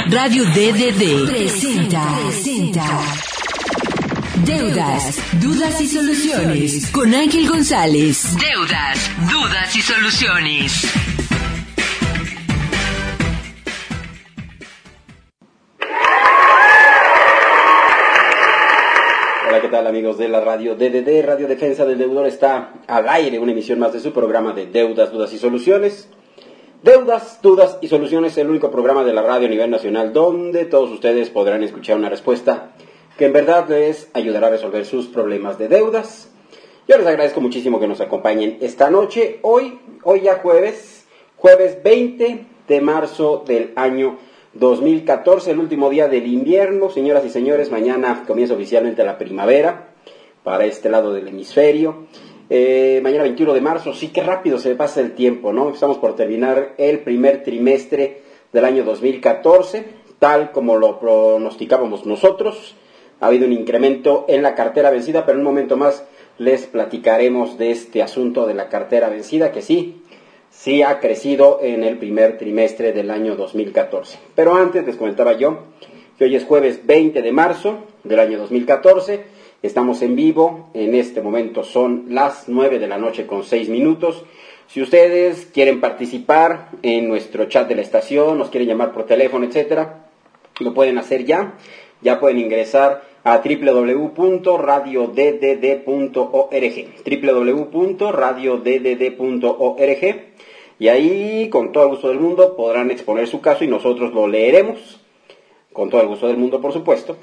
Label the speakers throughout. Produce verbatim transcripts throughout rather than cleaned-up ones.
Speaker 1: Radio D D D presenta, presenta Deudas, Dudas y Soluciones con Ángel González. Deudas, Dudas y Soluciones.
Speaker 2: Hola, ¿qué tal amigos de la radio D D D? Radio Defensa del Deudor está al aire, una emisión más de su programa de Deudas, Dudas y Soluciones. Deudas, Dudas y Soluciones, el único programa de la radio a nivel nacional donde todos ustedes podrán escuchar una respuesta que en verdad les ayudará a resolver sus problemas de deudas. Yo les agradezco muchísimo que nos acompañen esta noche, hoy, hoy ya jueves, jueves veinte de marzo del año dos mil catorce, el último día del invierno. Señoras y señores, mañana comienza oficialmente la primavera para este lado del hemisferio. Eh, mañana veintiuno de marzo, sí, qué rápido se pasa el tiempo, ¿no? Estamos por terminar el primer trimestre del año dos mil catorce, tal como lo pronosticábamos nosotros. Ha habido un incremento en la cartera vencida, pero en un momento más les platicaremos de este asunto de la cartera vencida, que sí, sí ha crecido en el primer trimestre del año dos mil catorce. Pero antes les comentaba yo que hoy es jueves veinte de marzo del año dos mil catorce. Estamos en vivo, en este momento son las nueve de la noche con seis minutos. Si ustedes quieren participar en nuestro chat de la estación, nos quieren llamar por teléfono, etcétera, lo pueden hacer ya. Ya pueden ingresar a doble u doble u doble u punto radio d d d punto org, doble u doble u doble u punto radio d d d punto org, y ahí con todo el gusto del mundo podrán exponer su caso y nosotros lo leeremos, con todo el gusto del mundo por supuesto,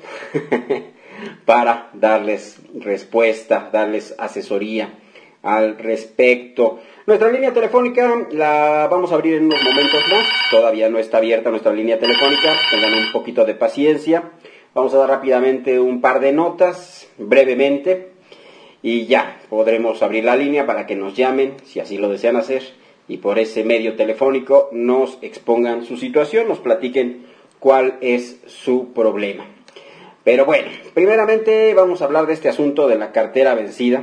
Speaker 2: para darles respuesta, darles asesoría al respecto. Nuestra línea telefónica la vamos a abrir en unos momentos más, todavía no está abierta nuestra línea telefónica, tengan un poquito de paciencia. Vamos a dar rápidamente un par de notas, brevemente, y ya podremos abrir la línea para que nos llamen, si así lo desean hacer, y por ese medio telefónico nos expongan su situación, nos platiquen cuál es su problema. Pero bueno, primeramente vamos a hablar de este asunto de la cartera vencida,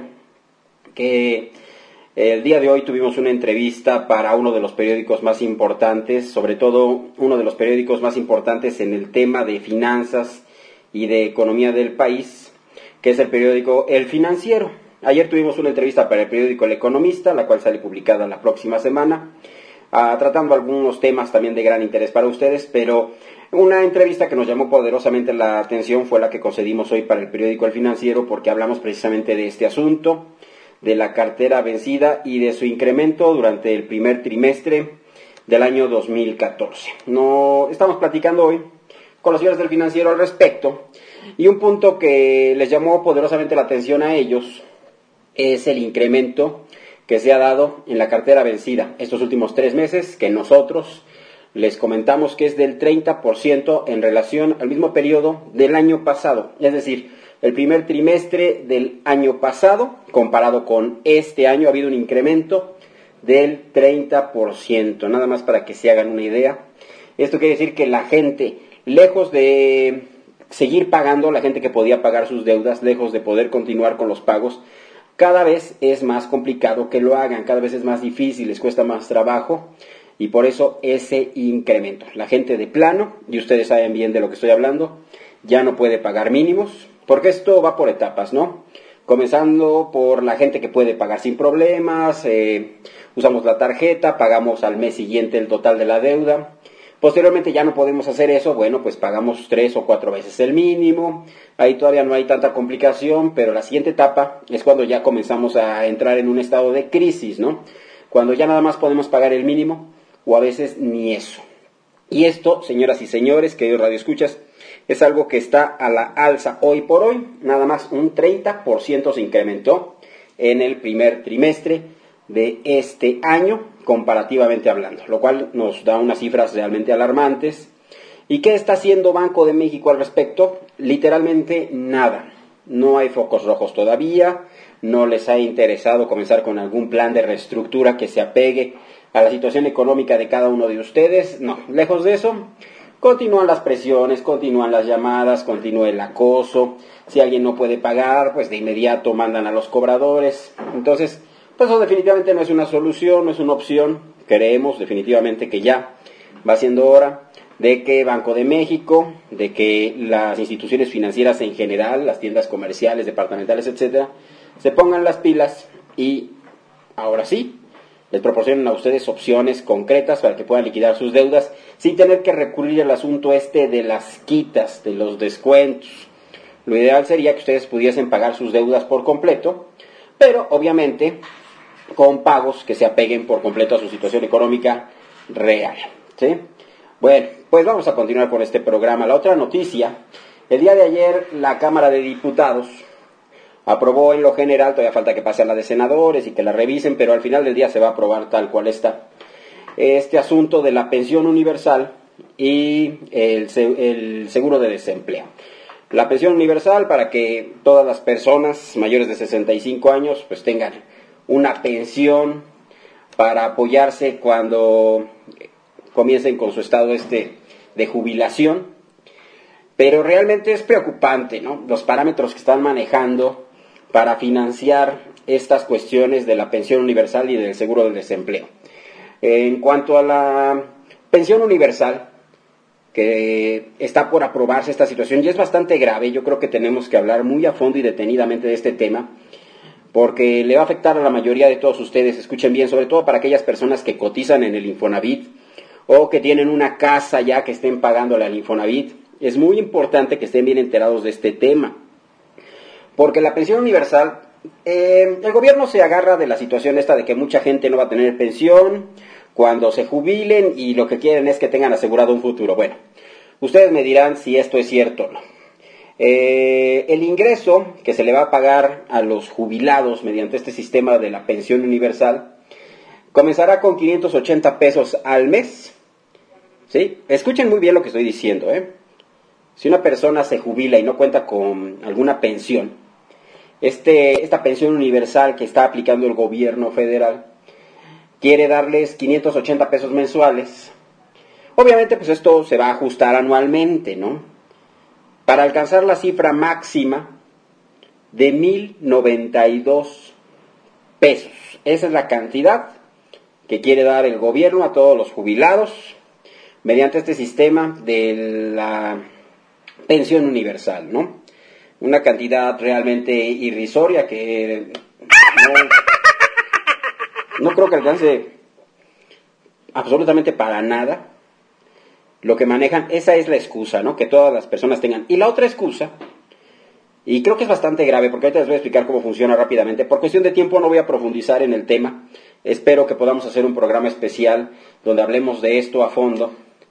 Speaker 2: que el día de hoy tuvimos una entrevista para uno de los periódicos más importantes, sobre todo uno de los periódicos más importantes en el tema de finanzas y de economía del país, que es el periódico El Financiero. Ayer tuvimos una entrevista para el periódico El Economista, la cual sale publicada la próxima semana, uh, tratando algunos temas también de gran interés para ustedes, pero una entrevista que nos llamó poderosamente la atención fue la que concedimos hoy para el periódico El Financiero, porque hablamos precisamente de este asunto, de la cartera vencida y de su incremento durante el primer trimestre del año dos mil catorce. No, estamos platicando hoy con los señores del Financiero al respecto, y un punto que les llamó poderosamente la atención a ellos es el incremento que se ha dado en la cartera vencida estos últimos tres meses, que nosotros les comentamos que es del treinta por ciento en relación al mismo periodo del año pasado. Es decir, el primer trimestre del año pasado, comparado con este año, ha habido un incremento del treinta por ciento. Nada más para que se hagan una idea. Esto quiere decir que la gente, lejos de seguir pagando, la gente que podía pagar sus deudas, lejos de poder continuar con los pagos, cada vez es más complicado que lo hagan, cada vez es más difícil, les cuesta más trabajo. Y por eso ese incremento. La gente de plano, y ustedes saben bien de lo que estoy hablando, ya no puede pagar mínimos, porque esto va por etapas, ¿no? Comenzando por la gente que puede pagar sin problemas, eh, usamos la tarjeta, pagamos al mes siguiente el total de la deuda. Posteriormente ya no podemos hacer eso, bueno, pues pagamos tres o cuatro veces el mínimo. Ahí todavía no hay tanta complicación, pero la siguiente etapa es cuando ya comenzamos a entrar en un estado de crisis, ¿no? Cuando ya nada más podemos pagar el mínimo, o a veces ni eso. Y esto, señoras y señores, queridos radioescuchas, es algo que está a la alza hoy por hoy. Nada más un treinta por ciento se incrementó en el primer trimestre de este año, comparativamente hablando, lo cual nos da unas cifras realmente alarmantes. ¿Y qué está haciendo Banco de México al respecto? Literalmente nada. No hay focos rojos todavía, no les ha interesado comenzar con algún plan de reestructura que se apegue a la situación económica de cada uno de ustedes. No, lejos de eso, continúan las presiones, continúan las llamadas, continúa el acoso. Si alguien no puede pagar, pues de inmediato mandan a los cobradores. Entonces, pues eso definitivamente no es una solución, no es una opción. Creemos definitivamente que ya va siendo hora de que Banco de México, de que las instituciones financieras en general, las tiendas comerciales, departamentales, etcétera, se pongan las pilas y ahora sí, les proporcionen a ustedes opciones concretas para que puedan liquidar sus deudas sin tener que recurrir al asunto este de las quitas, de los descuentos. Lo ideal sería que ustedes pudiesen pagar sus deudas por completo, pero obviamente con pagos que se apeguen por completo a su situación económica real, ¿sí? Bueno, pues vamos a continuar con este programa. La otra noticia, el día de ayer la Cámara de Diputados aprobó en lo general, todavía falta que pase a la de senadores y que la revisen, pero al final del día se va a aprobar tal cual está, este asunto de la pensión universal y el, el seguro de desempleo. La pensión universal para que todas las personas mayores de sesenta y cinco años pues tengan una pensión para apoyarse cuando comiencen con su estado este de jubilación, pero realmente es preocupante, ¿no?, los parámetros que están manejando para financiar estas cuestiones de la pensión universal y del seguro del desempleo. En cuanto a la pensión universal, que está por aprobarse esta situación, y es bastante grave, yo creo que tenemos que hablar muy a fondo y detenidamente de este tema, porque le va a afectar a la mayoría de todos ustedes, escuchen bien, sobre todo para aquellas personas que cotizan en el Infonavit, o que tienen una casa ya que estén pagándole al Infonavit. Es muy importante que estén bien enterados de este tema, porque la pensión universal, eh, el gobierno se agarra de la situación esta de que mucha gente no va a tener pensión cuando se jubilen y lo que quieren es que tengan asegurado un futuro. Bueno, ustedes me dirán si esto es cierto o no. Eh, el ingreso que se le va a pagar a los jubilados mediante este sistema de la pensión universal comenzará con quinientos ochenta pesos al mes. ¿Sí? Escuchen muy bien lo que estoy diciendo, ¿eh? Si una persona se jubila y no cuenta con alguna pensión, este, esta pensión universal que está aplicando el gobierno federal quiere darles quinientos ochenta pesos mensuales. Obviamente, pues esto se va a ajustar anualmente, ¿no?, para alcanzar la cifra máxima de mil noventa y dos pesos. Esa es la cantidad que quiere dar el gobierno a todos los jubilados mediante este sistema de la pensión universal, ¿no? Una cantidad realmente irrisoria que no, no creo que alcance absolutamente para nada lo que manejan. Esa es la excusa, ¿no?, que todas las personas tengan. Y la otra excusa, y creo que es bastante grave, porque ahorita les voy a explicar cómo funciona rápidamente. Por cuestión de tiempo no voy a profundizar en el tema. Espero que podamos hacer un programa especial donde hablemos de esto a fondo.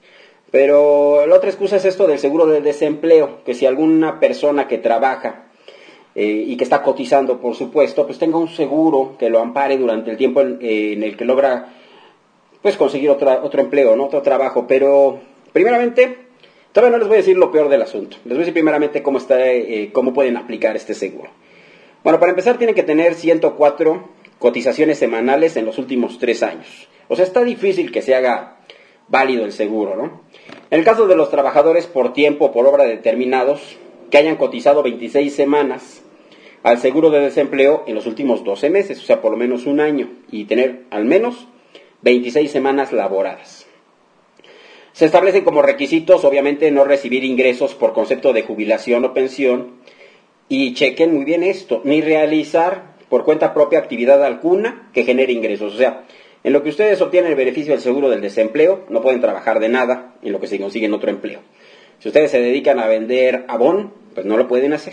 Speaker 2: Pero la otra excusa es esto del seguro del desempleo, que si alguna persona que trabaja eh, y que está cotizando, por supuesto, pues tenga un seguro que lo ampare durante el tiempo en, eh, en el que logra pues conseguir otra, otro empleo, ¿no?, otro trabajo. Pero primeramente, todavía no les voy a decir lo peor del asunto. Les voy a decir primeramente cómo, está, eh, cómo pueden aplicar este seguro. Bueno, para empezar tienen que tener ciento cuatro cotizaciones semanales en los últimos tres años. O sea, está difícil que se haga válido el seguro, ¿no? En el caso de los trabajadores por tiempo o por obra determinados, que hayan cotizado veintiséis semanas al seguro de desempleo en los últimos doce meses, o sea, por lo menos un año, y tener al menos veintiséis semanas laboradas. Se establecen como requisitos, obviamente, no recibir ingresos por concepto de jubilación o pensión, y chequen muy bien esto, ni realizar por cuenta propia actividad alguna que genere ingresos. O sea, en lo que ustedes obtienen el beneficio del seguro del desempleo, no pueden trabajar de nada en lo que se consiguen otro empleo. Si ustedes se dedican a vender Avon, pues no lo pueden hacer.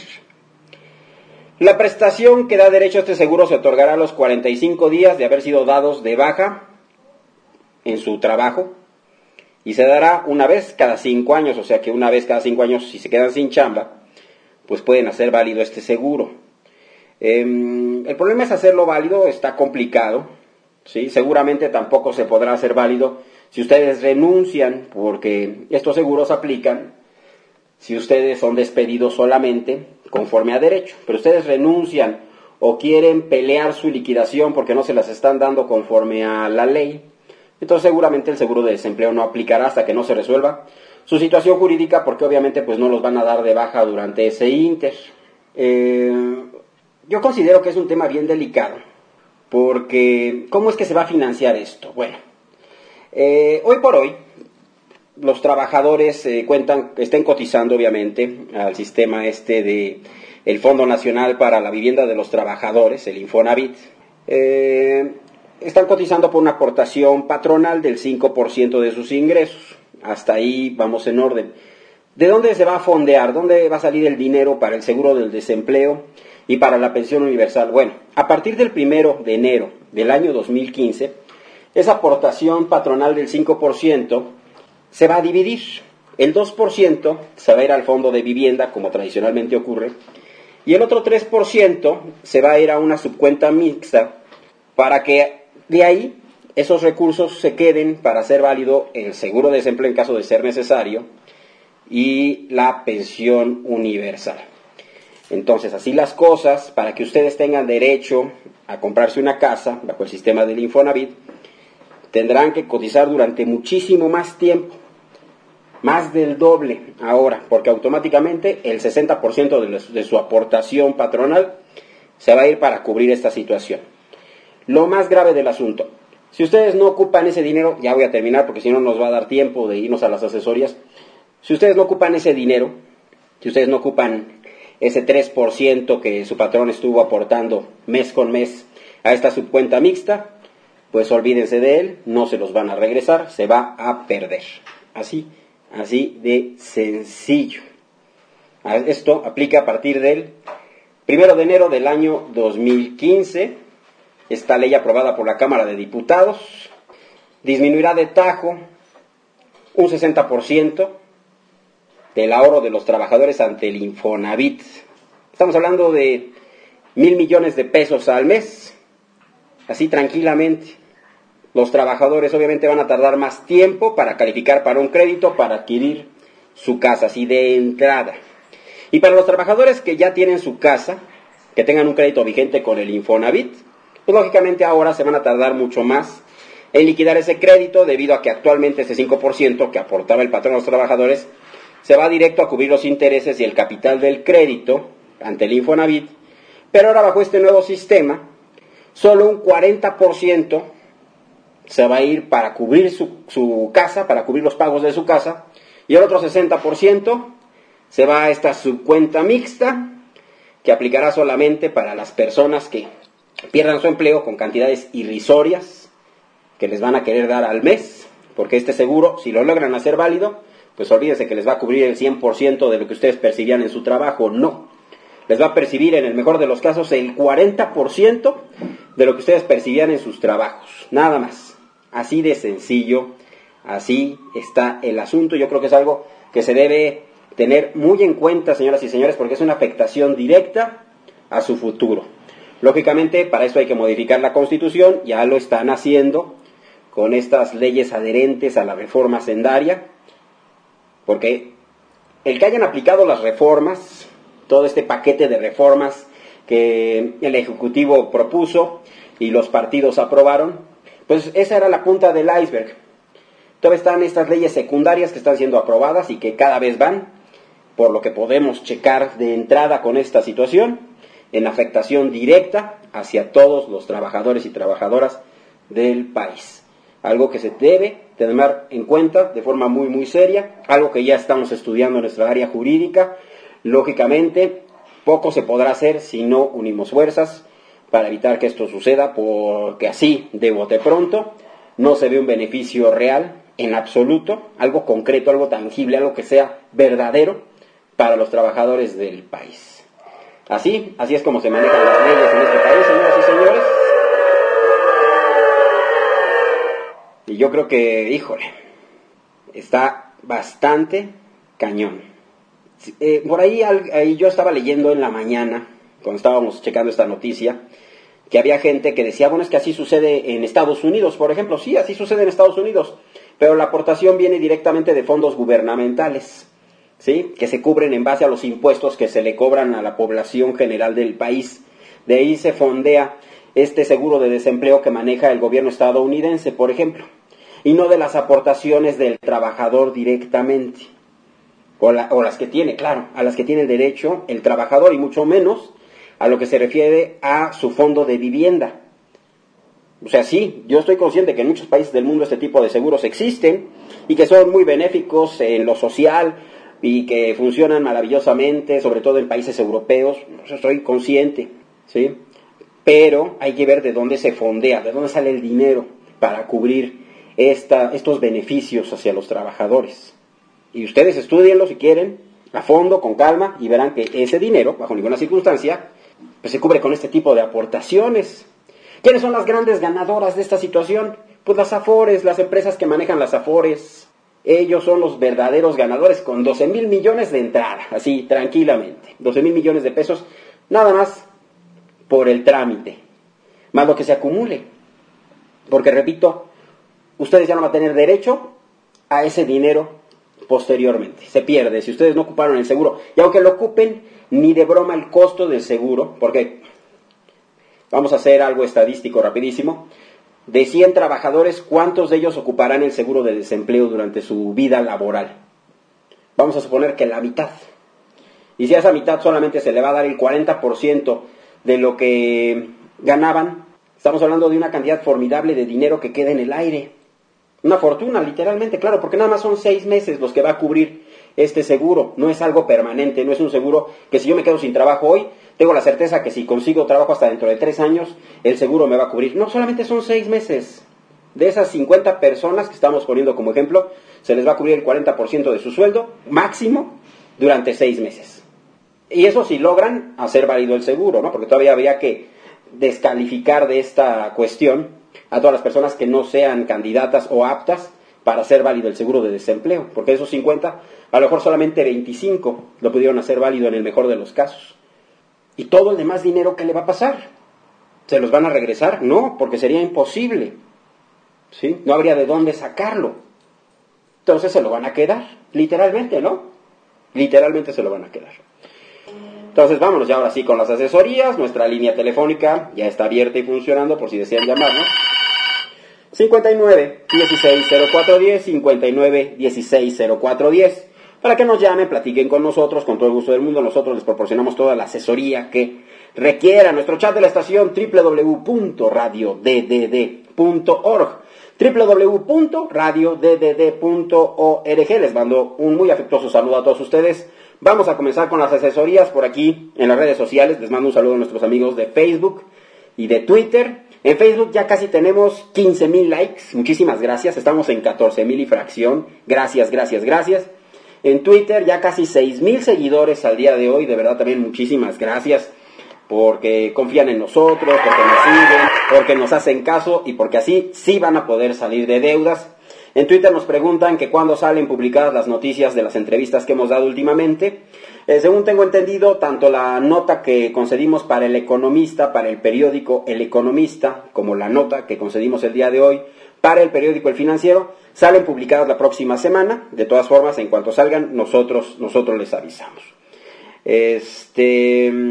Speaker 2: La prestación que da derecho a este seguro se otorgará a los cuarenta y cinco días de haber sido dados de baja en su trabajo, y se dará una vez cada cinco años, o sea que una vez cada cinco años, si se quedan sin chamba, pues pueden hacer válido este seguro. Eh, el problema es hacerlo válido, está complicado. ¿Sí? Seguramente tampoco se podrá hacer válido si ustedes renuncian, porque estos seguros aplican si ustedes son despedidos solamente conforme a derecho. Pero ustedes renuncian o quieren pelear su liquidación porque no se las están dando conforme a la ley, entonces seguramente el seguro de desempleo no aplicará hasta que no se resuelva su situación jurídica, porque obviamente pues no los van a dar de baja durante ese ínter. Eh, yo considero que es un tema bien delicado. Porque, ¿cómo es que se va a financiar esto? Bueno, eh, hoy por hoy, los trabajadores eh, cuentan, estén cotizando obviamente al sistema este de el Fondo Nacional para la Vivienda de los Trabajadores, el Infonavit, eh, están cotizando por una aportación patronal del cinco por ciento de sus ingresos. Hasta ahí vamos en orden. ¿De dónde se va a fondear? ¿Dónde va a salir el dinero para el seguro del desempleo y para la pensión universal? Bueno, a partir del primero de enero del año dos mil quince, esa aportación patronal del cinco por ciento se va a dividir. El dos por ciento se va a ir al fondo de vivienda, como tradicionalmente ocurre, y el otro tres por ciento se va a ir a una subcuenta mixta para que de ahí esos recursos se queden para hacer válido el seguro de desempleo en caso de ser necesario y la pensión universal. Entonces, así las cosas, para que ustedes tengan derecho a comprarse una casa bajo el sistema del Infonavit, tendrán que cotizar durante muchísimo más tiempo, más del doble ahora, porque automáticamente el sesenta por ciento de, los, de su aportación patronal se va a ir para cubrir esta situación. Lo más grave del asunto, si ustedes no ocupan ese dinero, ya voy a terminar porque si no nos va a dar tiempo de irnos a las asesorías, si ustedes no ocupan ese dinero, si ustedes no ocupan ese tres por ciento que su patrón estuvo aportando mes con mes a esta subcuenta mixta, pues olvídense de él, no se los van a regresar, se va a perder. Así, así de sencillo. Esto aplica a partir del primero de enero del año dos mil quince. Esta ley aprobada por la Cámara de Diputados disminuirá de tajo un sesenta por ciento del ahorro de los trabajadores ante el Infonavit. Estamos hablando de mil millones de pesos al mes, así tranquilamente. Los trabajadores obviamente van a tardar más tiempo para calificar para un crédito, para adquirir su casa, así de entrada. Y para los trabajadores que ya tienen su casa, que tengan un crédito vigente con el Infonavit, pues lógicamente ahora se van a tardar mucho más en liquidar ese crédito, debido a que actualmente ese cinco por ciento que aportaba el patrón a los trabajadores se va directo a cubrir los intereses y el capital del crédito ante el Infonavit, pero ahora bajo este nuevo sistema, solo un cuarenta por ciento se va a ir para cubrir su, su casa, para cubrir los pagos de su casa, y el otro sesenta por ciento se va a esta subcuenta mixta, que aplicará solamente para las personas que pierdan su empleo con cantidades irrisorias que les van a querer dar al mes, porque este seguro, si lo logran hacer válido, pues olvídense que les va a cubrir el cien por ciento de lo que ustedes percibían en su trabajo. No, les va a percibir en el mejor de los casos el cuarenta por ciento de lo que ustedes percibían en sus trabajos, nada más. Así de sencillo, así está el asunto. Yo creo que es algo que se debe tener muy en cuenta, señoras y señores, porque es una afectación directa a su futuro. Lógicamente, para eso hay que modificar la Constitución, ya lo están haciendo con estas leyes adherentes a la reforma hacendaria, porque el que hayan aplicado las reformas, todo este paquete de reformas que el Ejecutivo propuso y los partidos aprobaron, pues esa era la punta del iceberg. Todavía están estas leyes secundarias que están siendo aprobadas y que cada vez van, por lo que podemos checar de entrada con esta situación, en afectación directa hacia todos los trabajadores y trabajadoras del país. Algo que se debe tener en cuenta de forma muy muy seria, algo que ya estamos estudiando en nuestra área jurídica. Lógicamente, poco se podrá hacer si no unimos fuerzas para evitar que esto suceda, porque así, de bote pronto, no se ve un beneficio real en absoluto, algo concreto, algo tangible, algo que sea verdadero para los trabajadores del país. Así, así es como se manejan las leyes en este país, señoras y señores. Y yo creo que, híjole, está bastante cañón. Eh, por ahí, ahí yo estaba leyendo en la mañana, cuando estábamos checando esta noticia, que había gente que decía, bueno, es que así sucede en Estados Unidos, por ejemplo. Sí, así sucede en Estados Unidos, pero la aportación viene directamente de fondos gubernamentales, ¿sí?, que se cubren en base a los impuestos que se le cobran a la población general del país. De ahí se fondea este seguro de desempleo que maneja el gobierno estadounidense, por ejemplo, y no de las aportaciones del trabajador directamente, o, la, o las que tiene, claro, a las que tiene el derecho el trabajador, y mucho menos a lo que se refiere a su fondo de vivienda. O sea, sí, yo estoy consciente que en muchos países del mundo este tipo de seguros existen y que son muy benéficos en lo social y que funcionan maravillosamente, sobre todo en países europeos. Yo estoy consciente, ¿sí? Pero hay que ver de dónde se fondea, de dónde sale el dinero para cubrir esta, estos beneficios hacia los trabajadores. Y ustedes estudienlo si quieren, a fondo, con calma, y verán que ese dinero, bajo ninguna circunstancia, pues se cubre con este tipo de aportaciones. ¿Quiénes son las grandes ganadoras de esta situación? Pues las Afores, las empresas que manejan las Afores. Ellos son los verdaderos ganadores con doce mil millones de entrada, así, tranquilamente. doce mil millones de pesos, nada más por el trámite, más lo que se acumule. Porque, repito, ustedes ya no van a tener derecho a ese dinero posteriormente. Se pierde si ustedes no ocuparon el seguro. Y aunque lo ocupen, ni de broma el costo del seguro, porque vamos a hacer algo estadístico rapidísimo. De cien trabajadores, ¿cuántos de ellos ocuparán el seguro de desempleo durante su vida laboral? Vamos a suponer que la mitad. Y si a esa mitad solamente se le va a dar el cuarenta por ciento de lo que ganaban, estamos hablando de una cantidad formidable de dinero que queda en el aire. Una fortuna, literalmente, claro, porque nada más son seis meses los que va a cubrir este seguro. No es algo permanente, no es un seguro que si yo me quedo sin trabajo hoy, tengo la certeza que si consigo trabajo hasta dentro de tres años, el seguro me va a cubrir. No, solamente son seis meses. De esas cincuenta personas que estamos poniendo como ejemplo, se les va a cubrir el cuarenta por ciento de su sueldo máximo durante seis meses. Y eso si logran hacer válido el seguro, ¿no? Porque todavía habría que descalificar de esta cuestión a todas las personas que no sean candidatas o aptas para hacer válido el seguro de desempleo. Porque de esos cincuenta, a lo mejor solamente veinticinco lo pudieron hacer válido en el mejor de los casos. ¿Y todo el demás dinero qué le va a pasar? ¿Se los van a regresar? No, porque sería imposible, ¿sí? No habría de dónde sacarlo. Entonces se lo van a quedar, literalmente, ¿no? Literalmente se lo van a quedar. Entonces vámonos ya ahora sí con las asesorías. Nuestra línea telefónica ya está abierta y funcionando por si desean llamarnos. cincuenta y nueve, dieciséis, cero cuatro diez, cincuenta y nueve, dieciséis, cero cuatro diez. Para que nos llamen, platiquen con nosotros, con todo el gusto del mundo. Nosotros les proporcionamos toda la asesoría que requiera. Nuestro chat de la estación doble u doble u doble u punto radio d d d punto org. doble u doble u doble u punto radio d d d punto org. Les mando un muy afectuoso saludo a todos ustedes. Vamos a comenzar con las asesorías por aquí en las redes sociales. Les mando un saludo a nuestros amigos de Facebook y de Twitter. En Facebook ya casi tenemos quince mil likes. Muchísimas gracias. Estamos en catorce mil y fracción. Gracias, gracias, gracias. En Twitter ya casi seis mil seguidores al día de hoy. De verdad también muchísimas gracias porque confían en nosotros, porque nos siguen, porque nos hacen caso y porque así sí van a poder salir de deudas. En Twitter nos preguntan que cuándo salen publicadas las noticias de las entrevistas que hemos dado últimamente. Eh, según tengo entendido, tanto la nota que concedimos para El Economista, para el periódico El Economista, como la nota que concedimos el día de hoy para el periódico El Financiero, salen publicadas la próxima semana. De todas formas, en cuanto salgan, nosotros, nosotros les avisamos. Este...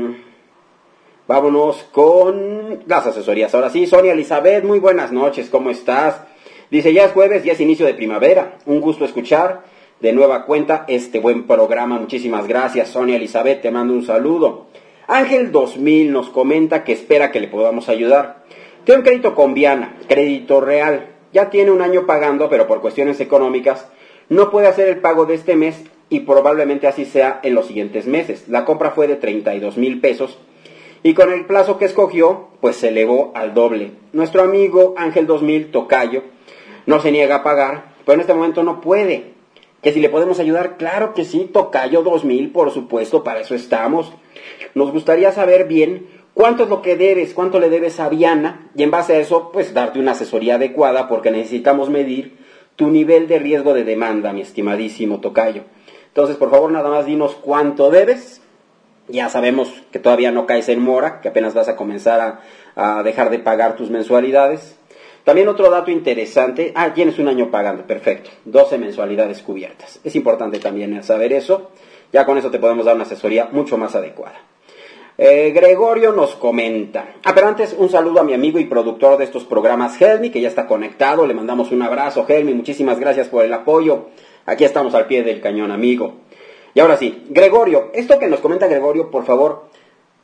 Speaker 2: Vámonos con las asesorías. Ahora sí, Sonia Elizabeth, muy buenas noches, ¿cómo estás? Dice, ya es jueves, ya es inicio de primavera. Un gusto escuchar de nueva cuenta este buen programa. Muchísimas gracias, Sonia Elizabeth, te mando un saludo. Ángel dos mil nos comenta que espera que le podamos ayudar. Tiene un crédito con Viana, crédito real. Ya tiene un año pagando, pero por cuestiones económicas no puede hacer el pago de este mes y probablemente así sea en los siguientes meses. La compra fue de treinta y dos mil pesos. Y con el plazo que escogió, pues se elevó al doble. Nuestro amigo Ángel dos mil, tocayo, no se niega a pagar, pero en este momento no puede. Que si le podemos ayudar, claro que sí, tocayo dos mil, por supuesto, para eso estamos. Nos gustaría saber bien cuánto es lo que debes, cuánto le debes a Viana, y en base a eso, pues darte una asesoría adecuada, porque necesitamos medir tu nivel de riesgo de demanda, mi estimadísimo tocayo. Entonces, por favor, nada más dinos cuánto debes. Ya sabemos que todavía no caes en mora, que apenas vas a comenzar a, a dejar de pagar tus mensualidades. También otro dato interesante, ah, tienes un año pagando, perfecto, doce mensualidades cubiertas. Es importante también saber eso, ya con eso te podemos dar una asesoría mucho más adecuada. Eh, Gregorio nos comenta, ah, pero antes un saludo a mi amigo y productor de estos programas, Helmi, que ya está conectado, le mandamos un abrazo, Helmi, muchísimas gracias por el apoyo, aquí estamos al pie del cañón, amigo. Y ahora sí, Gregorio, esto que nos comenta Gregorio, por favor,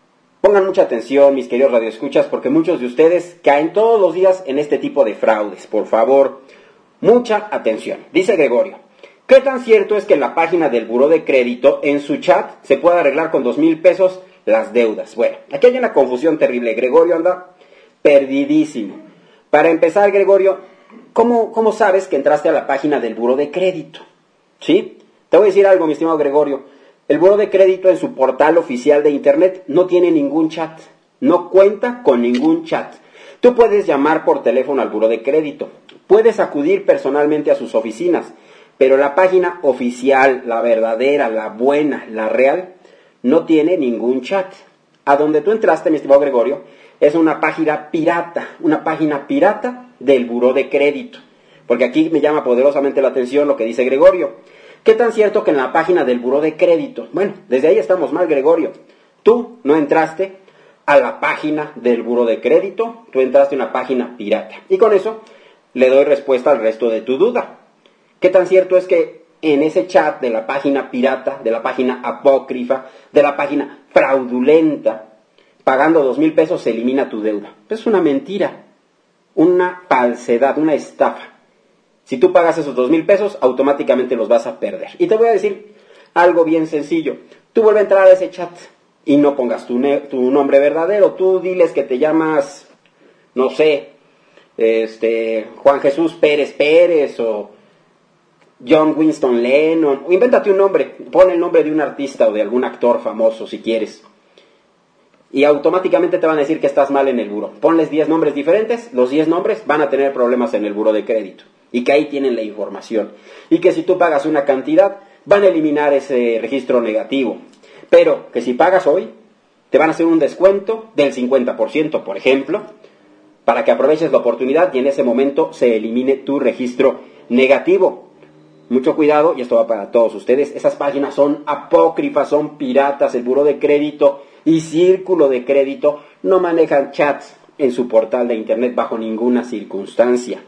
Speaker 2: Pongan mucha atención, mis queridos radioescuchas, porque muchos de ustedes caen todos los días en este tipo de fraudes. Por favor, mucha atención. Dice Gregorio, ¿qué tan cierto es que en la página del buró de crédito, en su chat, se puede arreglar con dos mil pesos las deudas? Bueno, aquí hay una confusión terrible. Gregorio anda perdidísimo. Para empezar, Gregorio, ¿cómo, cómo sabes que entraste a la página del buró de crédito? ¿Sí? Te voy a decir algo, mi estimado Gregorio. El buró de crédito en su portal oficial de internet no tiene ningún chat. No cuenta con ningún chat. Tú puedes llamar por teléfono al buró de crédito. Puedes acudir personalmente a sus oficinas. Pero la página oficial, la verdadera, la buena, la real, no tiene ningún chat. A donde tú entraste, mi estimado Gregorio, es una página pirata. Una página pirata del buró de crédito. Porque aquí me llama poderosamente la atención lo que dice Gregorio. ¿Qué tan cierto que en la página del buró de crédito? Bueno, desde ahí estamos mal, Gregorio. Tú no entraste a la página del buró de crédito, tú entraste a una página pirata. Y con eso le doy respuesta al resto de tu duda. ¿Qué tan cierto es que en ese chat de la página pirata, de la página apócrifa, de la página fraudulenta, pagando dos mil pesos se elimina tu deuda? Es una mentira, una falsedad, una estafa. Si tú pagas esos dos mil pesos, automáticamente los vas a perder. Y te voy a decir algo bien sencillo. Tú vuelve a entrar a ese chat y no pongas tu, tu nombre verdadero. Tú diles que te llamas, no sé, este, Juan Jesús Pérez Pérez o John Winston Lennon. O invéntate un nombre. Pon el nombre de un artista o de algún actor famoso si quieres. Y automáticamente te van a decir que estás mal en el buró. Ponles diez nombres diferentes. Los diez nombres van a tener problemas en el buró de crédito. Y que ahí tienen la información. Y que si tú pagas una cantidad, van a eliminar ese registro negativo. Pero que si pagas hoy, te van a hacer un descuento del cincuenta por ciento, por ejemplo, para que aproveches la oportunidad y en ese momento se elimine tu registro negativo. Mucho cuidado, y esto va para todos ustedes. Esas páginas son apócrifas, son piratas. El buró de crédito y círculo de crédito no manejan chats en su portal de internet bajo ninguna circunstancia.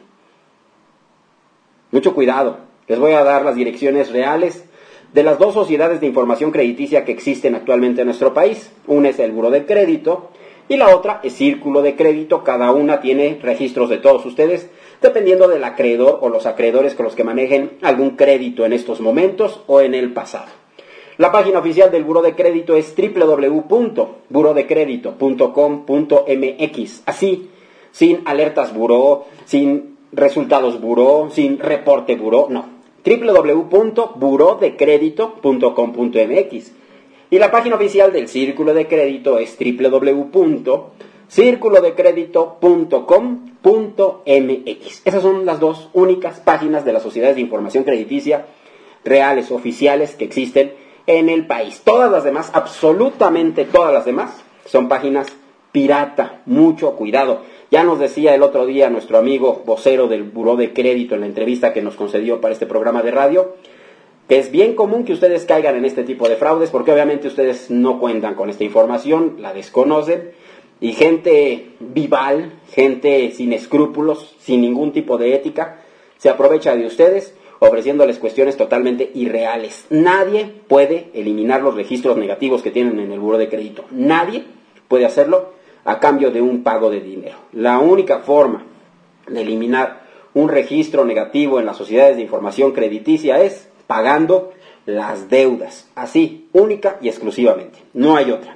Speaker 2: Mucho cuidado, les voy a dar las direcciones reales de las dos sociedades de información crediticia que existen actualmente en nuestro país. Una es el Buró de Crédito y la otra es Círculo de Crédito. Cada una tiene registros de todos ustedes, dependiendo del acreedor o los acreedores con los que manejen algún crédito en estos momentos o en el pasado. La página oficial del Buró de Crédito es doble u doble u doble u punto buró de crédito punto com punto m x. Así, sin alertas buró, sin resultados buró, sin reporte buró, no. doble u doble u doble u punto buró de crédito punto com punto m x. Y la página oficial del Círculo de Crédito es doble u doble u doble u punto círculo de crédito punto com punto m x. Esas son las dos únicas páginas de las sociedades de información crediticia reales, oficiales, que existen en el país. Todas las demás, absolutamente todas las demás, son páginas pirata. Mucho cuidado. Ya nos decía el otro día nuestro amigo vocero del Buró de Crédito en la entrevista que nos concedió para este programa de radio, que es bien común que ustedes caigan en este tipo de fraudes, porque obviamente ustedes no cuentan con esta información, la desconocen, y gente vival, gente sin escrúpulos, sin ningún tipo de ética, se aprovecha de ustedes ofreciéndoles cuestiones totalmente irreales. Nadie puede eliminar los registros negativos que tienen en el Buró de Crédito. Nadie puede hacerlo a cambio de un pago de dinero. La única forma de eliminar un registro negativo en las sociedades de información crediticia es pagando las deudas. Así, única y exclusivamente. No hay otra.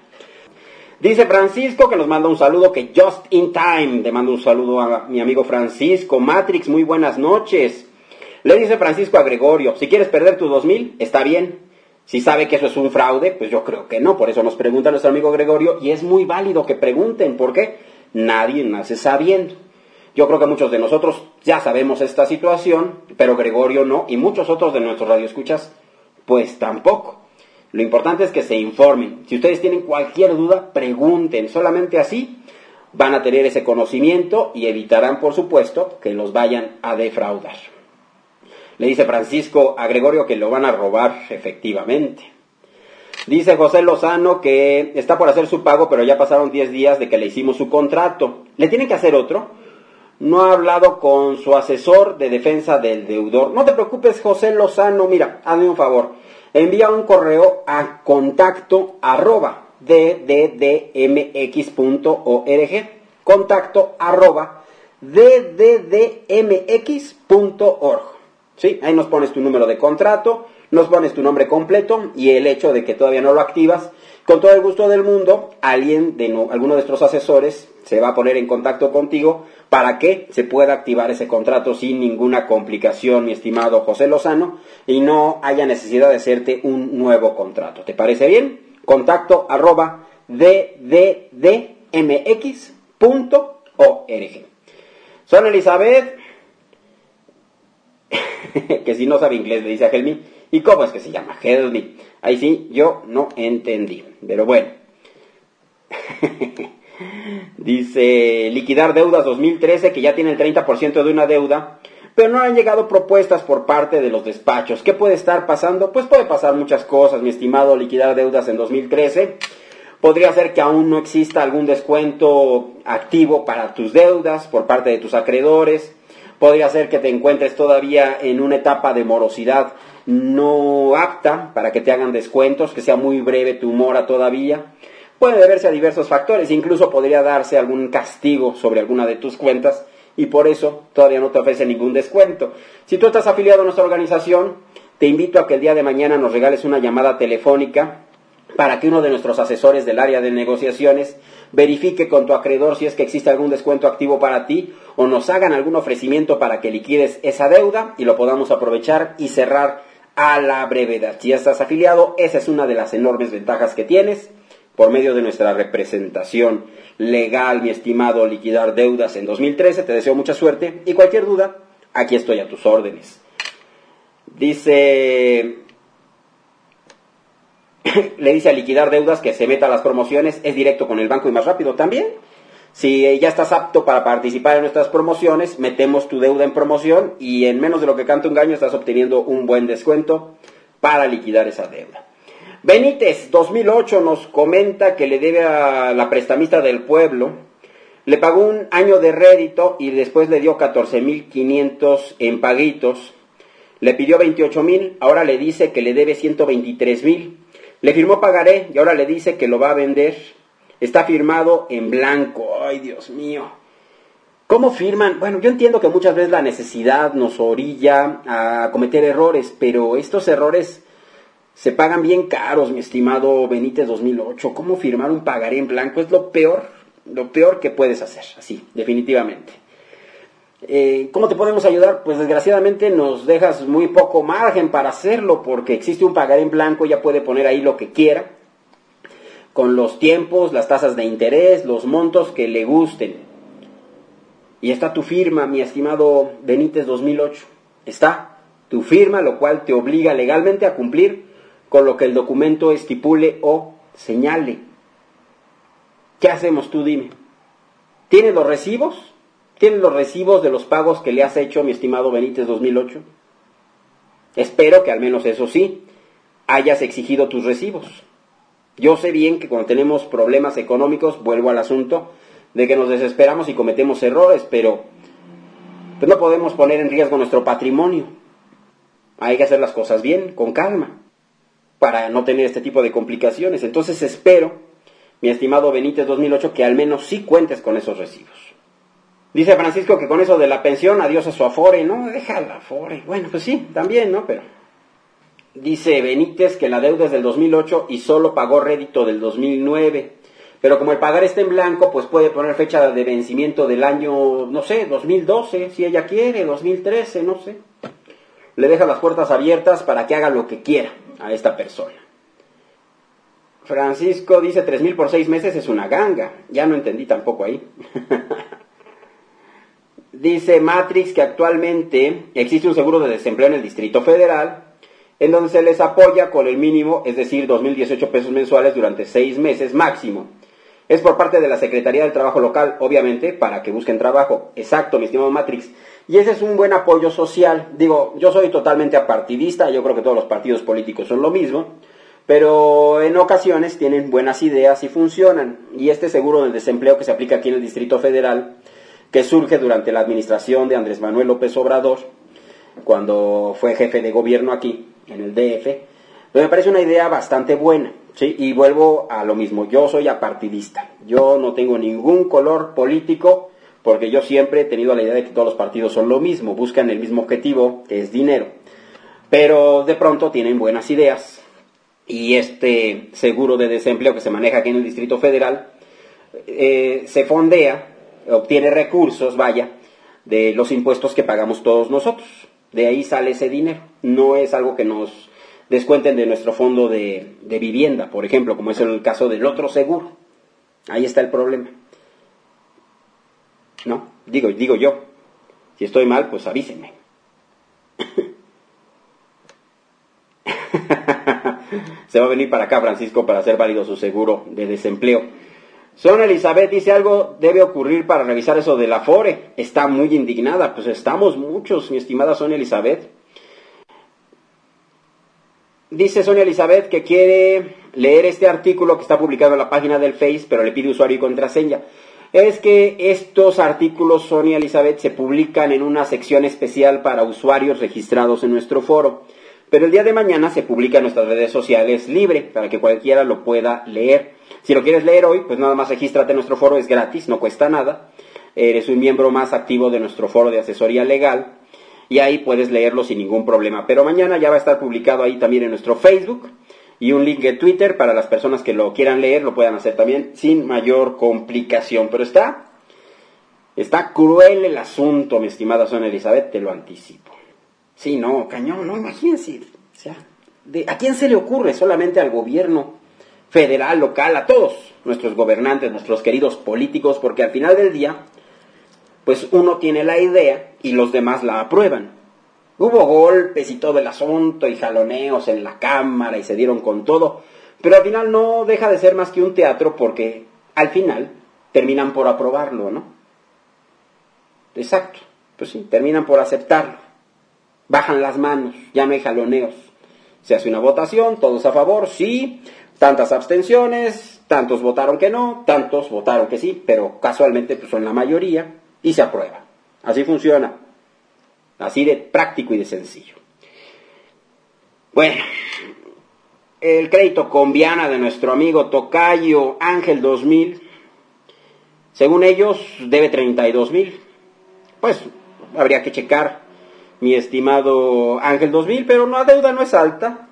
Speaker 2: Dice Francisco que nos manda un saludo, que just in time. Le mando un saludo a mi amigo Francisco. Matrix, muy buenas noches. Le dice Francisco a Gregorio, si quieres perder tus dos mil, está bien. Si sabe que eso es un fraude, pues yo creo que no. Por eso nos pregunta nuestro amigo Gregorio, y es muy válido que pregunten. ¿Por qué? Nadie nace sabiendo. Yo creo que muchos de nosotros ya sabemos esta situación, pero Gregorio no, y muchos otros de nuestros radioescuchas, pues tampoco. Lo importante es que se informen. Si ustedes tienen cualquier duda, pregunten. Solamente así van a tener ese conocimiento y evitarán, por supuesto, que los vayan a defraudar. Le dice Francisco a Gregorio que lo van a robar, efectivamente. Dice José Lozano que está por hacer su pago, pero ya pasaron diez días de que le hicimos su contrato. ¿Le tienen que hacer otro? No ha hablado con su asesor de defensa del deudor. No te preocupes, José Lozano. Mira, hazme un favor. Envía un correo a contacto arroba d d d m x punto org, contacto arroba d d d m x punto org. ¿Sí? Ahí nos pones tu número de contrato, nos pones tu nombre completo y el hecho de que todavía no lo activas. Con todo el gusto del mundo, alguien de no, alguno de nuestros asesores se va a poner en contacto contigo para que se pueda activar ese contrato sin ninguna complicación, mi estimado José Lozano, y no haya necesidad de hacerte un nuevo contrato. ¿Te parece bien? Contacto arroba d d d m x punto org. Son Elizabeth, que si no sabe inglés le dice a Helmi, ¿y cómo es que se llama? Helmi. Ahí sí, yo no entendí, pero bueno. Dice, liquidar deudas dos mil trece, que ya tiene el treinta por ciento de una deuda, pero no han llegado propuestas por parte de los despachos. ¿Qué puede estar pasando? Pues puede pasar muchas cosas, mi estimado. Liquidar deudas en dos mil trece. Podría ser que aún no exista algún descuento activo para tus deudas por parte de tus acreedores. Podría ser que te encuentres todavía en una etapa de morosidad no apta para que te hagan descuentos, que sea muy breve tu mora todavía. Puede deberse a diversos factores, incluso podría darse algún castigo sobre alguna de tus cuentas y por eso todavía no te ofrece ningún descuento. Si tú estás afiliado a nuestra organización, te invito a que el día de mañana nos regales una llamada telefónica para que uno de nuestros asesores del área de negociaciones verifique con tu acreedor si es que existe algún descuento activo para ti o nos hagan algún ofrecimiento para que liquides esa deuda y lo podamos aprovechar y cerrar a la brevedad. Si ya estás afiliado, esa es una de las enormes ventajas que tienes por medio de nuestra representación legal, mi estimado Liquidar Deudas en dos mil trece. Te deseo mucha suerte y cualquier duda, aquí estoy a tus órdenes. Dice... Le dice a Liquidar Deudas que se meta a las promociones, es directo con el banco y más rápido también. Si ya estás apto para participar en nuestras promociones, metemos tu deuda en promoción y en menos de lo que canta un gallo estás obteniendo un buen descuento para liquidar esa deuda. Benítez, dos mil ocho, nos comenta que le debe a la prestamista del pueblo, le pagó un año de rédito y después le dio catorce mil quinientos en paguitos, le pidió veintiocho mil, ahora le dice que le debe ciento veintitrés mil. Le firmó pagaré y ahora le dice que lo va a vender. Está firmado en blanco. ¡Ay, Dios mío! ¿Cómo firman? Bueno, yo entiendo que muchas veces la necesidad nos orilla a cometer errores, pero estos errores se pagan bien caros, mi estimado Benítez dos mil ocho. ¿Cómo firmar un pagaré en blanco? Es lo peor, lo peor que puedes hacer, así, definitivamente. Eh, ¿Cómo te podemos ayudar? Pues desgraciadamente nos dejas muy poco margen para hacerlo porque existe un pagaré en blanco, ya puede poner ahí lo que quiera, con los tiempos, las tasas de interés, los montos que le gusten. Y está tu firma, mi estimado Benítez dos mil ocho. Está tu firma, lo cual te obliga legalmente a cumplir con lo que el documento estipule o señale. ¿Qué hacemos? Tú dime. ¿Tienes los recibos? ¿Tienes los recibos de los pagos que le has hecho, mi estimado Benítez dos mil ocho? Espero que al menos eso sí, hayas exigido tus recibos. Yo sé bien que cuando tenemos problemas económicos, vuelvo al asunto, de que nos desesperamos y cometemos errores, pero pues no podemos poner en riesgo nuestro patrimonio. Hay que hacer las cosas bien, con calma, para no tener este tipo de complicaciones. Entonces espero, mi estimado Benítez dos mil ocho, que al menos sí cuentes con esos recibos. Dice Francisco que con eso de la pensión, adiós a su afore, ¿no? Deja el afore. Bueno, pues sí, también, ¿no? Pero dice Benítez que la deuda es del dos mil ocho y solo pagó rédito del dos mil nueve. Pero como el pagar está en blanco, pues puede poner fecha de vencimiento del año, no sé, dos mil doce, si ella quiere, dos mil trece, no sé. Le deja las puertas abiertas para que haga lo que quiera a esta persona. Francisco dice tres mil por seis meses es una ganga. Ya no entendí tampoco ahí. Dice Matrix que actualmente existe un seguro de desempleo en el Distrito Federal, en donde se les apoya con el mínimo, es decir, dos mil dieciocho pesos mensuales durante seis meses máximo. Es por parte de la Secretaría del Trabajo Local, obviamente, para que busquen trabajo. Exacto, mi estimado Matrix. Y ese es un buen apoyo social. Digo, yo soy totalmente apartidista, yo creo que todos los partidos políticos son lo mismo, pero en ocasiones tienen buenas ideas y funcionan. Y este seguro del desempleo que se aplica aquí en el Distrito Federal, que surge durante la administración de Andrés Manuel López Obrador, cuando fue jefe de gobierno aquí, en el D F, me parece una idea bastante buena, Sí, y vuelvo a lo mismo, yo soy apartidista, yo no tengo ningún color político, porque yo siempre he tenido la idea de que todos los partidos son lo mismo, buscan el mismo objetivo, que es dinero, pero de pronto tienen buenas ideas, y este seguro de desempleo que se maneja aquí en el Distrito Federal, eh, se fondea, obtiene recursos, vaya, de los impuestos que pagamos todos nosotros, de ahí sale ese dinero, no es algo que nos descuenten de nuestro fondo de, de vivienda, por ejemplo, como es el caso del otro seguro. Ahí está el problema. ¿No? Digo, digo yo. Si estoy mal, pues avísenme. Se va a venir para acá Francisco para hacer válido su seguro de desempleo. Sonia Elizabeth dice algo debe ocurrir para revisar eso del Afore. Está muy indignada. Pues estamos muchos, mi estimada Sonia Elizabeth. Dice Sonia Elizabeth que quiere leer este artículo que está publicado en la página del Face, pero le pide usuario y contraseña. Es que estos artículos, Sonia Elizabeth, se publican en una sección especial para usuarios registrados en nuestro foro. Pero el día de mañana se publica en nuestras redes sociales libre, para que cualquiera lo pueda leer. Si lo quieres leer hoy, pues nada más regístrate en nuestro foro, es gratis, no cuesta nada. Eres un miembro más activo de nuestro foro de asesoría legal. Y ahí puedes leerlo sin ningún problema. Pero mañana ya va a estar publicado ahí también en nuestro Facebook y un link de Twitter para las personas que lo quieran leer, lo puedan hacer también sin mayor complicación. Pero está, está cruel el asunto, mi estimada Sonia Elizabeth, te lo anticipo. Sí, no, cañón, no, imagínense. O sea, de, ¿a quién se le ocurre? Solamente al gobierno federal, local, a todos nuestros gobernantes, nuestros queridos políticos, porque al final del día, pues uno tiene la idea y los demás la aprueban. Hubo golpes y todo el asunto y jaloneos en la Cámara y se dieron con todo, pero al final no deja de ser más que un teatro porque al final terminan por aprobarlo, ¿no? Exacto, pues sí, terminan por aceptarlo. Bajan las manos, ya no hay jaloneos. Se hace una votación, todos a favor, sí, tantas abstenciones, tantos votaron que no, tantos votaron que sí, pero casualmente pues son la mayoría. Y se aprueba. Así funciona. Así de práctico y de sencillo. Bueno, el crédito con Viana de nuestro amigo tocayo Ángel dos mil, según ellos debe treinta y dos mil. Pues habría que checar, mi estimado Ángel dos mil, pero la deuda no es alta.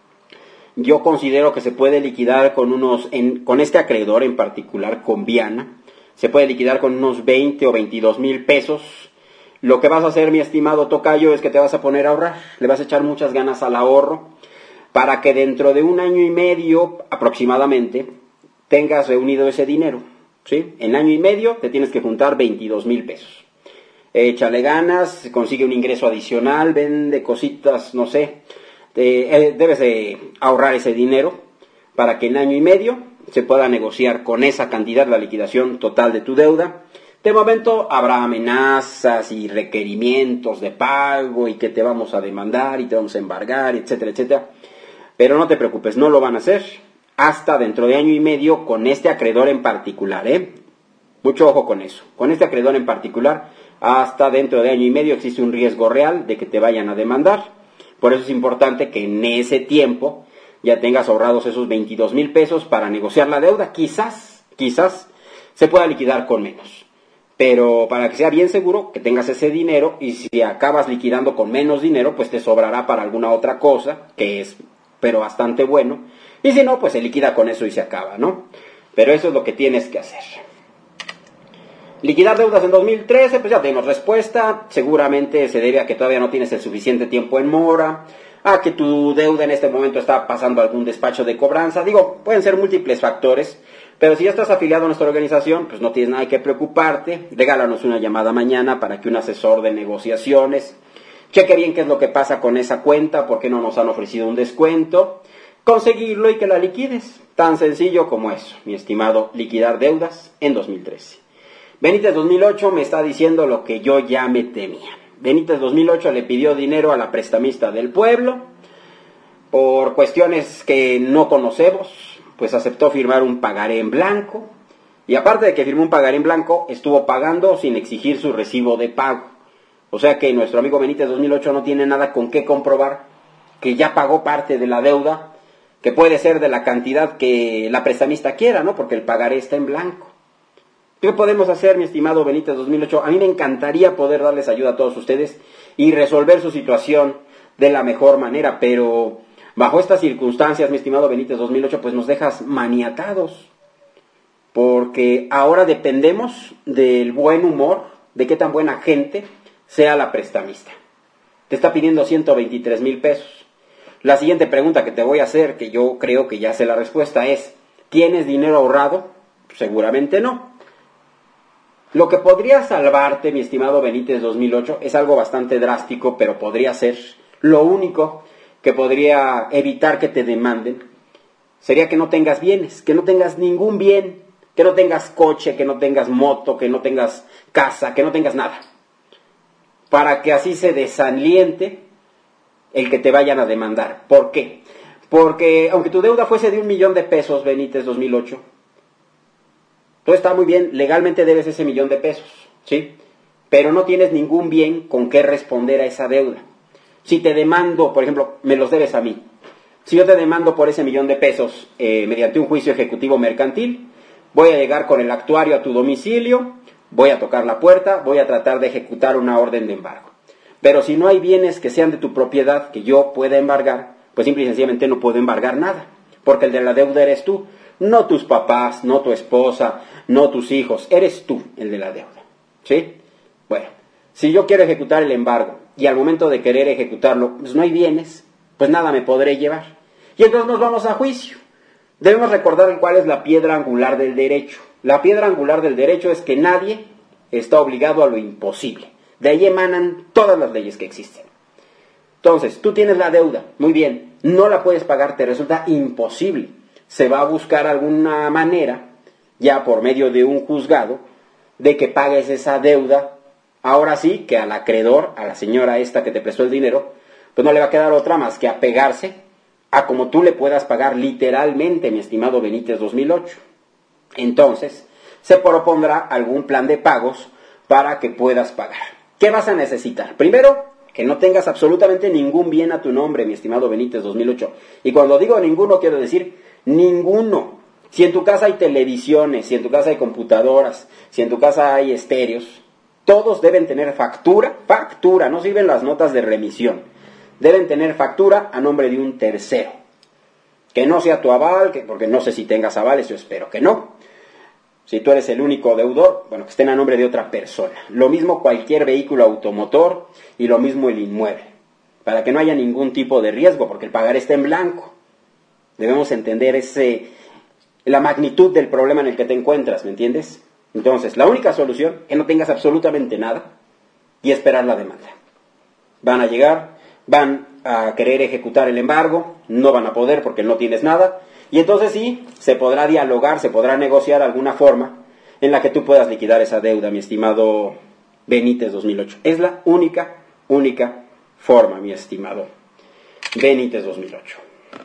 Speaker 2: Yo considero que se puede liquidar con unos, en, con este acreedor en particular, con Viana. Se puede liquidar con unos veinte o veintidós mil pesos. Lo que vas a hacer, mi estimado tocayo, es que te vas a poner a ahorrar. Le vas a echar muchas ganas al ahorro para que dentro de un año y medio aproximadamente tengas reunido ese dinero. ¿Sí? En año y medio te tienes que juntar veintidós mil pesos. Échale ganas, consigue un ingreso adicional, vende cositas, no sé. Eh, debes de ahorrar ese dinero para que en año y medio se pueda negociar con esa cantidad la liquidación total de tu deuda. De momento habrá amenazas y requerimientos de pago y que te vamos a demandar y te vamos a embargar, etcétera, etcétera. Pero no te preocupes, no lo van a hacer hasta dentro de año y medio con este acreedor en particular, ¿eh? Mucho ojo con eso. Con este acreedor en particular, hasta dentro de año y medio existe un riesgo real de que te vayan a demandar. Por eso es importante que en ese tiempo ya tengas ahorrados esos veintidós mil pesos para negociar la deuda. Quizás, quizás se pueda liquidar con menos. Pero para que sea bien seguro que tengas ese dinero y si acabas liquidando con menos dinero, pues te sobrará para alguna otra cosa, que es pero bastante bueno. Y si no, pues se liquida con eso y se acaba, ¿no? Pero eso es lo que tienes que hacer. Liquidar deudas en dos mil trece, pues ya tenemos respuesta. Seguramente se debe a que todavía no tienes el suficiente tiempo en mora, a que tu deuda en este momento está pasando algún despacho de cobranza. Digo, pueden ser múltiples factores, pero si ya estás afiliado a nuestra organización, pues no tienes nada que preocuparte. Regálanos una llamada mañana para que un asesor de negociaciones cheque bien qué es lo que pasa con esa cuenta, por qué no nos han ofrecido un descuento, conseguirlo y que la liquides. Tan sencillo como eso, mi estimado, liquidar deudas en dos mil trece. Benítez dos mil ocho me está diciendo lo que yo ya me temía. Benítez dos mil ocho le pidió dinero a la prestamista del pueblo por cuestiones que no conocemos, pues aceptó firmar un pagaré en blanco y aparte de que firmó un pagaré en blanco, estuvo pagando sin exigir su recibo de pago. O sea que nuestro amigo Benítez dos mil ocho no tiene nada con qué comprobar que ya pagó parte de la deuda que puede ser de la cantidad que la prestamista quiera, ¿no? Porque el pagaré está en blanco. ¿Qué podemos hacer, mi estimado Benítez dos mil ocho? A mí me encantaría poder darles ayuda a todos ustedes y resolver su situación de la mejor manera, pero bajo estas circunstancias, mi estimado Benítez dos mil ocho, pues nos dejas maniatados, porque ahora dependemos del buen humor, de qué tan buena gente sea la prestamista. Te está pidiendo ciento veintitrés mil pesos. La siguiente pregunta que te voy a hacer, que yo creo que ya sé la respuesta, es, ¿tienes dinero ahorrado? Seguramente no. Lo que podría salvarte, mi estimado Benítez dos mil ocho, es algo bastante drástico, pero podría ser lo único que podría evitar que te demanden. Sería que no tengas bienes, que no tengas ningún bien, que no tengas coche, que no tengas moto, que no tengas casa, que no tengas nada. Para que así se desaliente el que te vayan a demandar. ¿Por qué? Porque aunque tu deuda fuese de un millón de pesos, Benítez dos mil ocho, todo está muy bien, legalmente debes ese millón de pesos, ¿sí? Pero no tienes ningún bien con qué responder a esa deuda. Si te demando, por ejemplo, me los debes a mí. Si yo te demando por ese millón de pesos eh, mediante un juicio ejecutivo mercantil, voy a llegar con el actuario a tu domicilio, voy a tocar la puerta, voy a tratar de ejecutar una orden de embargo. Pero si no hay bienes que sean de tu propiedad que yo pueda embargar, pues simple y sencillamente no puedo embargar nada, porque el de la deuda eres tú. No tus papás, no tu esposa, no tus hijos, eres tú el de la deuda, ¿sí? Bueno, si yo quiero ejecutar el embargo y al momento de querer ejecutarlo, pues no hay bienes, pues nada me podré llevar. Y entonces nos vamos a juicio. Debemos recordar cuál es la piedra angular del derecho. La piedra angular del derecho es que nadie está obligado a lo imposible. De ahí emanan todas las leyes que existen. Entonces, tú tienes la deuda, muy bien, no la puedes pagar, te resulta imposible. Se va a buscar alguna manera, ya por medio de un juzgado, de que pagues esa deuda. Ahora sí, que al acreedor, a la señora esta que te prestó el dinero, pues no le va a quedar otra más que apegarse a como tú le puedas pagar literalmente, mi estimado Benítez dos mil ocho. Entonces, se propondrá algún plan de pagos para que puedas pagar. ¿Qué vas a necesitar? Primero, que no tengas absolutamente ningún bien a tu nombre, mi estimado Benítez dos mil ocho. Y cuando digo ninguno, quiero decir ninguno. Si en tu casa hay televisiones, si en tu casa hay computadoras, si en tu casa hay estéreos, todos deben tener factura, factura, no sirven las notas de remisión. Deben tener factura a nombre de un tercero. Que no sea tu aval, que, porque no sé si tengas avales, yo espero que no. Si tú eres el único deudor, bueno, que estén a nombre de otra persona. Lo mismo cualquier vehículo automotor y lo mismo el inmueble. Para que no haya ningún tipo de riesgo, porque el pagaré está en blanco. Debemos entender ese, la magnitud del problema en el que te encuentras, ¿me entiendes? Entonces, la única solución es que no tengas absolutamente nada y esperar la demanda. Van a llegar, van a querer ejecutar el embargo, no van a poder porque no tienes nada, y entonces sí, se podrá dialogar, se podrá negociar alguna forma en la que tú puedas liquidar esa deuda, mi estimado Benítez dos mil ocho. Es la única, única forma, mi estimado Benítez dos mil ocho.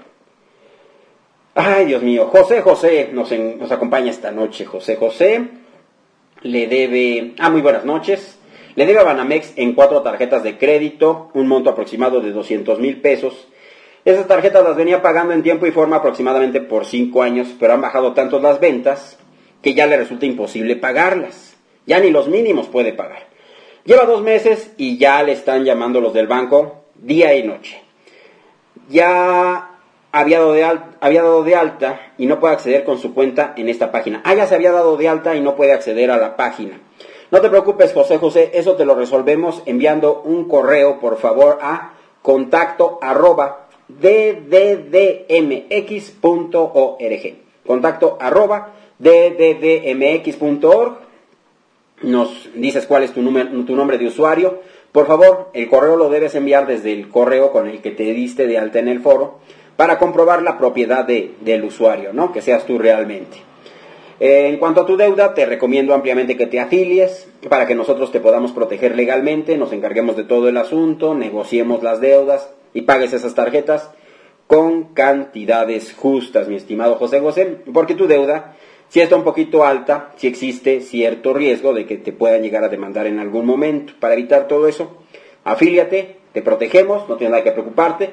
Speaker 2: Ay, Dios mío, José José nos, en, nos acompaña esta noche. José José le debe... Ah, muy buenas noches. Le debe a Banamex en cuatro tarjetas de crédito, un monto aproximado de doscientos mil pesos. Esas tarjetas las venía pagando en tiempo y forma aproximadamente por cinco años, pero han bajado tanto las ventas que ya le resulta imposible pagarlas. Ya ni los mínimos puede pagar. Lleva dos meses y ya le están llamando los del banco día y noche. Ya había dado de alta, había dado de alta y no puede acceder con su cuenta en esta página. Ah, ya se había dado de alta y no puede acceder a la página. No te preocupes, José José, eso te lo resolvemos enviando un correo, por favor, a contacto arroba d d d m x punto org. Contacto arroba d d d m x punto org. Nos dices cuál es tu, número, tu nombre de usuario. Por favor, el correo lo debes enviar desde el correo con el que te diste de alta en el foro para comprobar la propiedad de, del usuario, ¿no? Que seas tú realmente. Eh, en cuanto a tu deuda, te recomiendo ampliamente que te afilies para que nosotros te podamos proteger legalmente, nos encarguemos de todo el asunto, negociemos las deudas y pagues esas tarjetas con cantidades justas, mi estimado José José, porque tu deuda, si está un poquito alta, si existe cierto riesgo de que te puedan llegar a demandar en algún momento. Para evitar todo eso, afíliate, te protegemos, no tienes nada que preocuparte.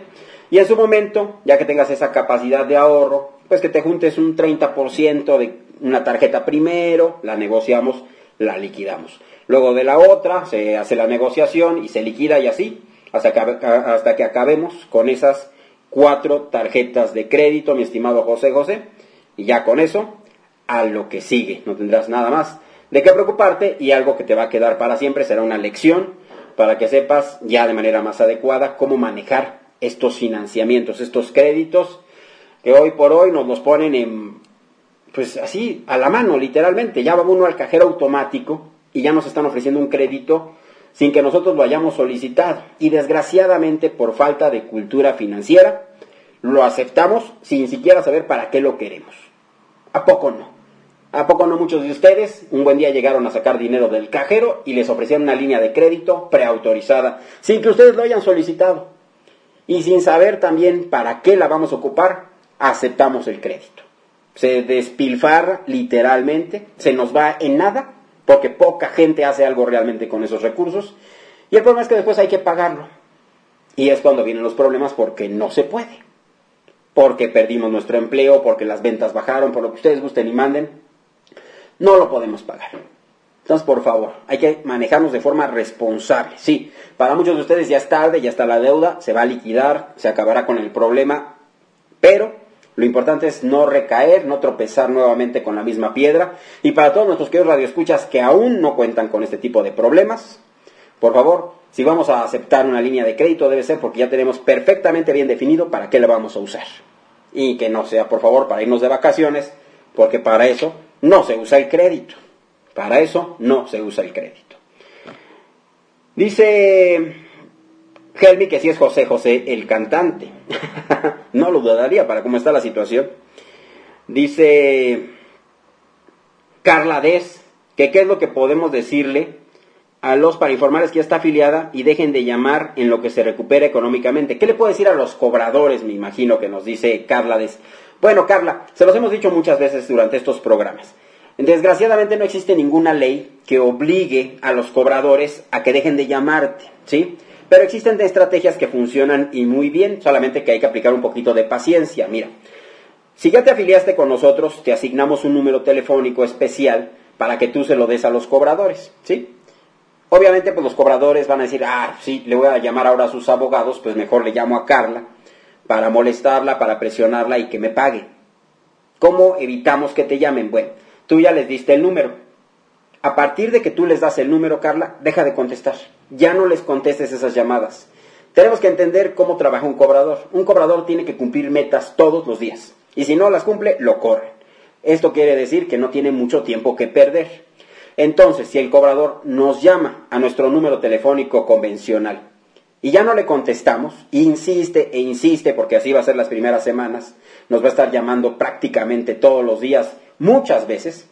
Speaker 2: Y en su momento, ya que tengas esa capacidad de ahorro, pues que te juntes un treinta por ciento de una tarjeta primero, la negociamos, la liquidamos. Luego de la otra se hace la negociación y se liquida y así, hasta que, hasta que acabemos con esas cuatro tarjetas de crédito, mi estimado José José. Y ya con eso, a lo que sigue. No tendrás nada más de qué preocuparte y algo que te va a quedar para siempre será una lección para que sepas ya de manera más adecuada cómo manejar estos financiamientos, estos créditos que hoy por hoy nos los ponen en, pues así, a la mano, literalmente. Ya va uno al cajero automático y ya nos están ofreciendo un crédito sin que nosotros lo hayamos solicitado. Y desgraciadamente, por falta de cultura financiera, lo aceptamos sin siquiera saber para qué lo queremos. ¿A poco no? ¿A poco no muchos de ustedes un buen día llegaron a sacar dinero del cajero y les ofrecían una línea de crédito preautorizada sin que ustedes lo hayan solicitado? Y sin saber también para qué la vamos a ocupar, aceptamos el crédito. Se despilfarra literalmente, se nos va en nada, porque poca gente hace algo realmente con esos recursos. Y el problema es que después hay que pagarlo. Y es cuando vienen los problemas porque no se puede. Porque perdimos nuestro empleo, porque las ventas bajaron, por lo que ustedes gusten y manden. No lo podemos pagar. Entonces, por favor, hay que manejarnos de forma responsable. Sí, para muchos de ustedes ya es tarde, ya está la deuda, se va a liquidar, se acabará con el problema. Pero lo importante es no recaer, no tropezar nuevamente con la misma piedra. Y para todos nuestros queridos radioescuchas que aún no cuentan con este tipo de problemas, por favor, si vamos a aceptar una línea de crédito debe ser porque ya tenemos perfectamente bien definido para qué la vamos a usar. Y que no sea, por favor, para irnos de vacaciones, porque para eso no se usa el crédito. Para eso no se usa el crédito. Dice Helmi que sí es José José el cantante. No lo dudaría para cómo está la situación. Dice Carla Des que qué es lo que podemos decirle a los para informarles que ya está afiliada y dejen de llamar en lo que se recupera económicamente. ¿Qué le puedo decir a los cobradores? Me imagino que nos dice Carla Des. Bueno, Carla, se los hemos dicho muchas veces durante estos programas. Desgraciadamente no existe ninguna ley que obligue a los cobradores a que dejen de llamarte, ¿sí? Pero existen estrategias que funcionan y muy bien, solamente que hay que aplicar un poquito de paciencia. Mira, si ya te afiliaste con nosotros, te asignamos un número telefónico especial para que tú se lo des a los cobradores, ¿sí? Obviamente, pues los cobradores van a decir, ah, sí, le voy a llamar ahora a sus abogados, pues mejor le llamo a Carla para molestarla, para presionarla y que me pague. ¿Cómo evitamos que te llamen? Bueno, tú ya les diste el número. A partir de que tú les das el número, Carla, deja de contestar. Ya no les contestes esas llamadas. Tenemos que entender cómo trabaja un cobrador. Un cobrador tiene que cumplir metas todos los días. Y si no las cumple, lo corren. Esto quiere decir que no tiene mucho tiempo que perder. Entonces, si el cobrador nos llama a nuestro número telefónico convencional y ya no le contestamos, insiste e insiste, porque así va a ser las primeras semanas, nos va a estar llamando prácticamente todos los días, muchas veces,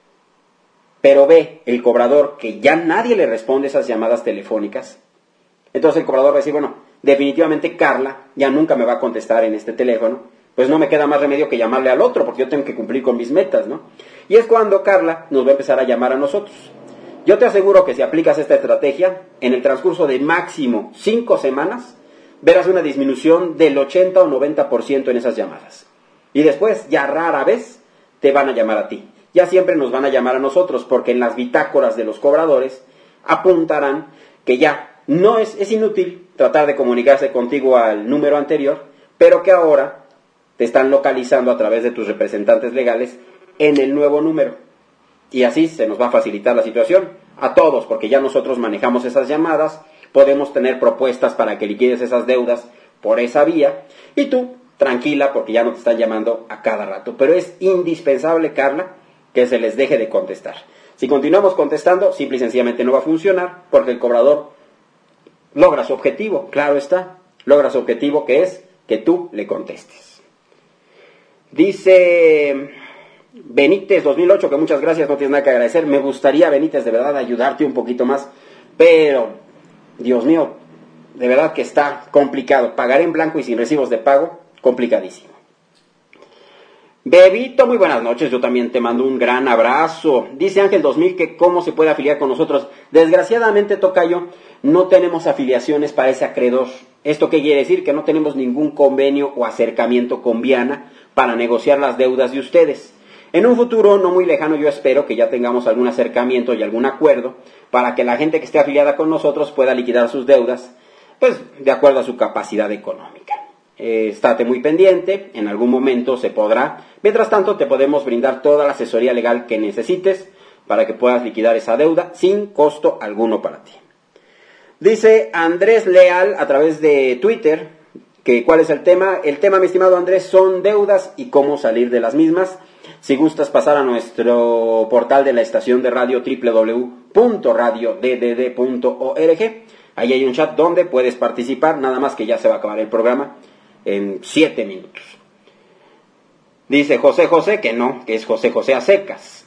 Speaker 2: pero ve el cobrador que ya nadie le responde esas llamadas telefónicas, entonces el cobrador va a decir, bueno, definitivamente Carla ya nunca me va a contestar en este teléfono, pues no me queda más remedio que llamarle al otro, porque yo tengo que cumplir con mis metas, ¿no? Y es cuando Carla nos va a empezar a llamar a nosotros. Yo te aseguro que si aplicas esta estrategia, en el transcurso de máximo cinco semanas, verás una disminución del ochenta o noventa por ciento en esas llamadas. Y después, ya rara vez, te van a llamar a ti. Ya siempre nos van a llamar a nosotros, porque en las bitácoras de los cobradores apuntarán que ya no es, es inútil tratar de comunicarse contigo al número anterior, pero que ahora te están localizando a través de tus representantes legales en el nuevo número. Y así se nos va a facilitar la situación a todos, porque ya nosotros manejamos esas llamadas, podemos tener propuestas para que liquides esas deudas por esa vía, y tú, tranquila, porque ya no te están llamando a cada rato. Pero es indispensable, Carla, que se les deje de contestar. Si continuamos contestando, simple y sencillamente no va a funcionar, porque el cobrador logra su objetivo, claro está, logra su objetivo, que es que tú le contestes. Dice Benítez dos mil ocho, que muchas gracias, no tienes nada que agradecer. Me gustaría, Benítez, de verdad ayudarte un poquito más, pero, Dios mío, de verdad que está complicado. Pagar en blanco y sin recibos de pago, complicadísimo. Bebito, muy buenas noches, yo también te mando un gran abrazo. Dice Ángel dos mil que cómo se puede afiliar con nosotros. Desgraciadamente, tocayo, no tenemos afiliaciones para ese acreedor. ¿Esto qué quiere decir? Que no tenemos ningún convenio o acercamiento con Viana para negociar las deudas de ustedes. En un futuro no muy lejano yo espero que ya tengamos algún acercamiento y algún acuerdo para que la gente que esté afiliada con nosotros pueda liquidar sus deudas, pues de acuerdo a su capacidad económica. Eh, estate muy pendiente, en algún momento se podrá. Mientras tanto te podemos brindar toda la asesoría legal que necesites para que puedas liquidar esa deuda sin costo alguno para ti. Dice Andrés Leal a través de Twitter que ¿cuál es el tema? El tema, mi estimado Andrés, son deudas y cómo salir de las mismas. Si gustas pasar a nuestro portal de la estación de radio doble u doble u doble u punto radio d d d punto org, ahí hay un chat donde puedes participar, nada más que ya se va a acabar el programa en siete minutos. Dice José José que no, que es José José a secas.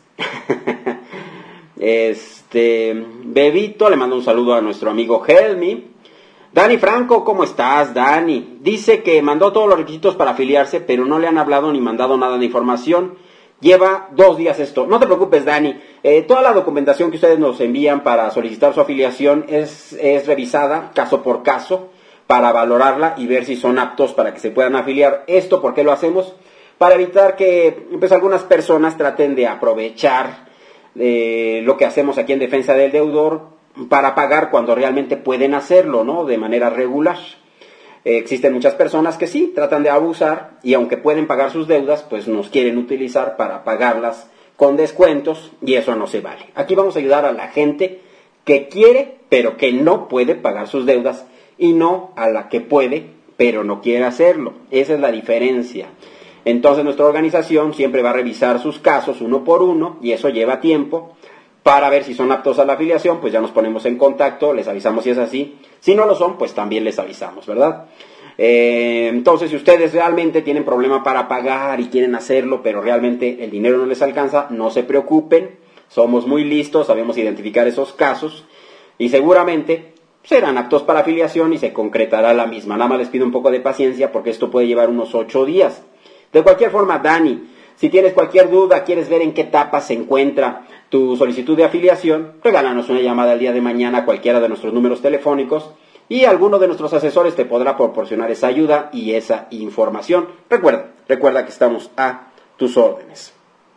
Speaker 2: Este, Bebito le manda un saludo a nuestro amigo Helmi. Dani Franco, ¿cómo estás, Dani? Dice que mandó todos los requisitos para afiliarse, pero no le han hablado ni mandado nada de información. Lleva dos días esto. No te preocupes, Dani. Eh, toda la documentación que ustedes nos envían para solicitar su afiliación es, es revisada caso por caso para valorarla y ver si son aptos para que se puedan afiliar. ¿Esto por qué lo hacemos? Para evitar que pues, algunas personas traten de aprovechar eh, lo que hacemos aquí en Defensa del Deudor para pagar cuando realmente pueden hacerlo, ¿no? De manera regular. Eh, existen muchas personas que sí, tratan de abusar y aunque pueden pagar sus deudas, pues nos quieren utilizar para pagarlas con descuentos y eso no se vale. Aquí vamos a ayudar a la gente que quiere, pero que no puede pagar sus deudas y no a la que puede, pero no quiere hacerlo. Esa es la diferencia. Entonces nuestra organización siempre va a revisar sus casos uno por uno y eso lleva tiempo. Para ver si son aptos a la afiliación, pues ya nos ponemos en contacto, les avisamos si es así. Si no lo son, pues también les avisamos, ¿verdad? Eh, entonces, si ustedes realmente tienen problema para pagar y quieren hacerlo, pero realmente el dinero no les alcanza, no se preocupen. Somos muy listos, sabemos identificar esos casos y seguramente serán aptos para afiliación y se concretará la misma. Nada más les pido un poco de paciencia porque esto puede llevar unos ocho días. De cualquier forma, Dani, si tienes cualquier duda, quieres ver en qué etapa se encuentra tu solicitud de afiliación, regálanos una llamada el día de mañana a cualquiera de nuestros números telefónicos y alguno de nuestros asesores te podrá proporcionar esa ayuda y esa información. Recuerda, recuerda que estamos a tus órdenes.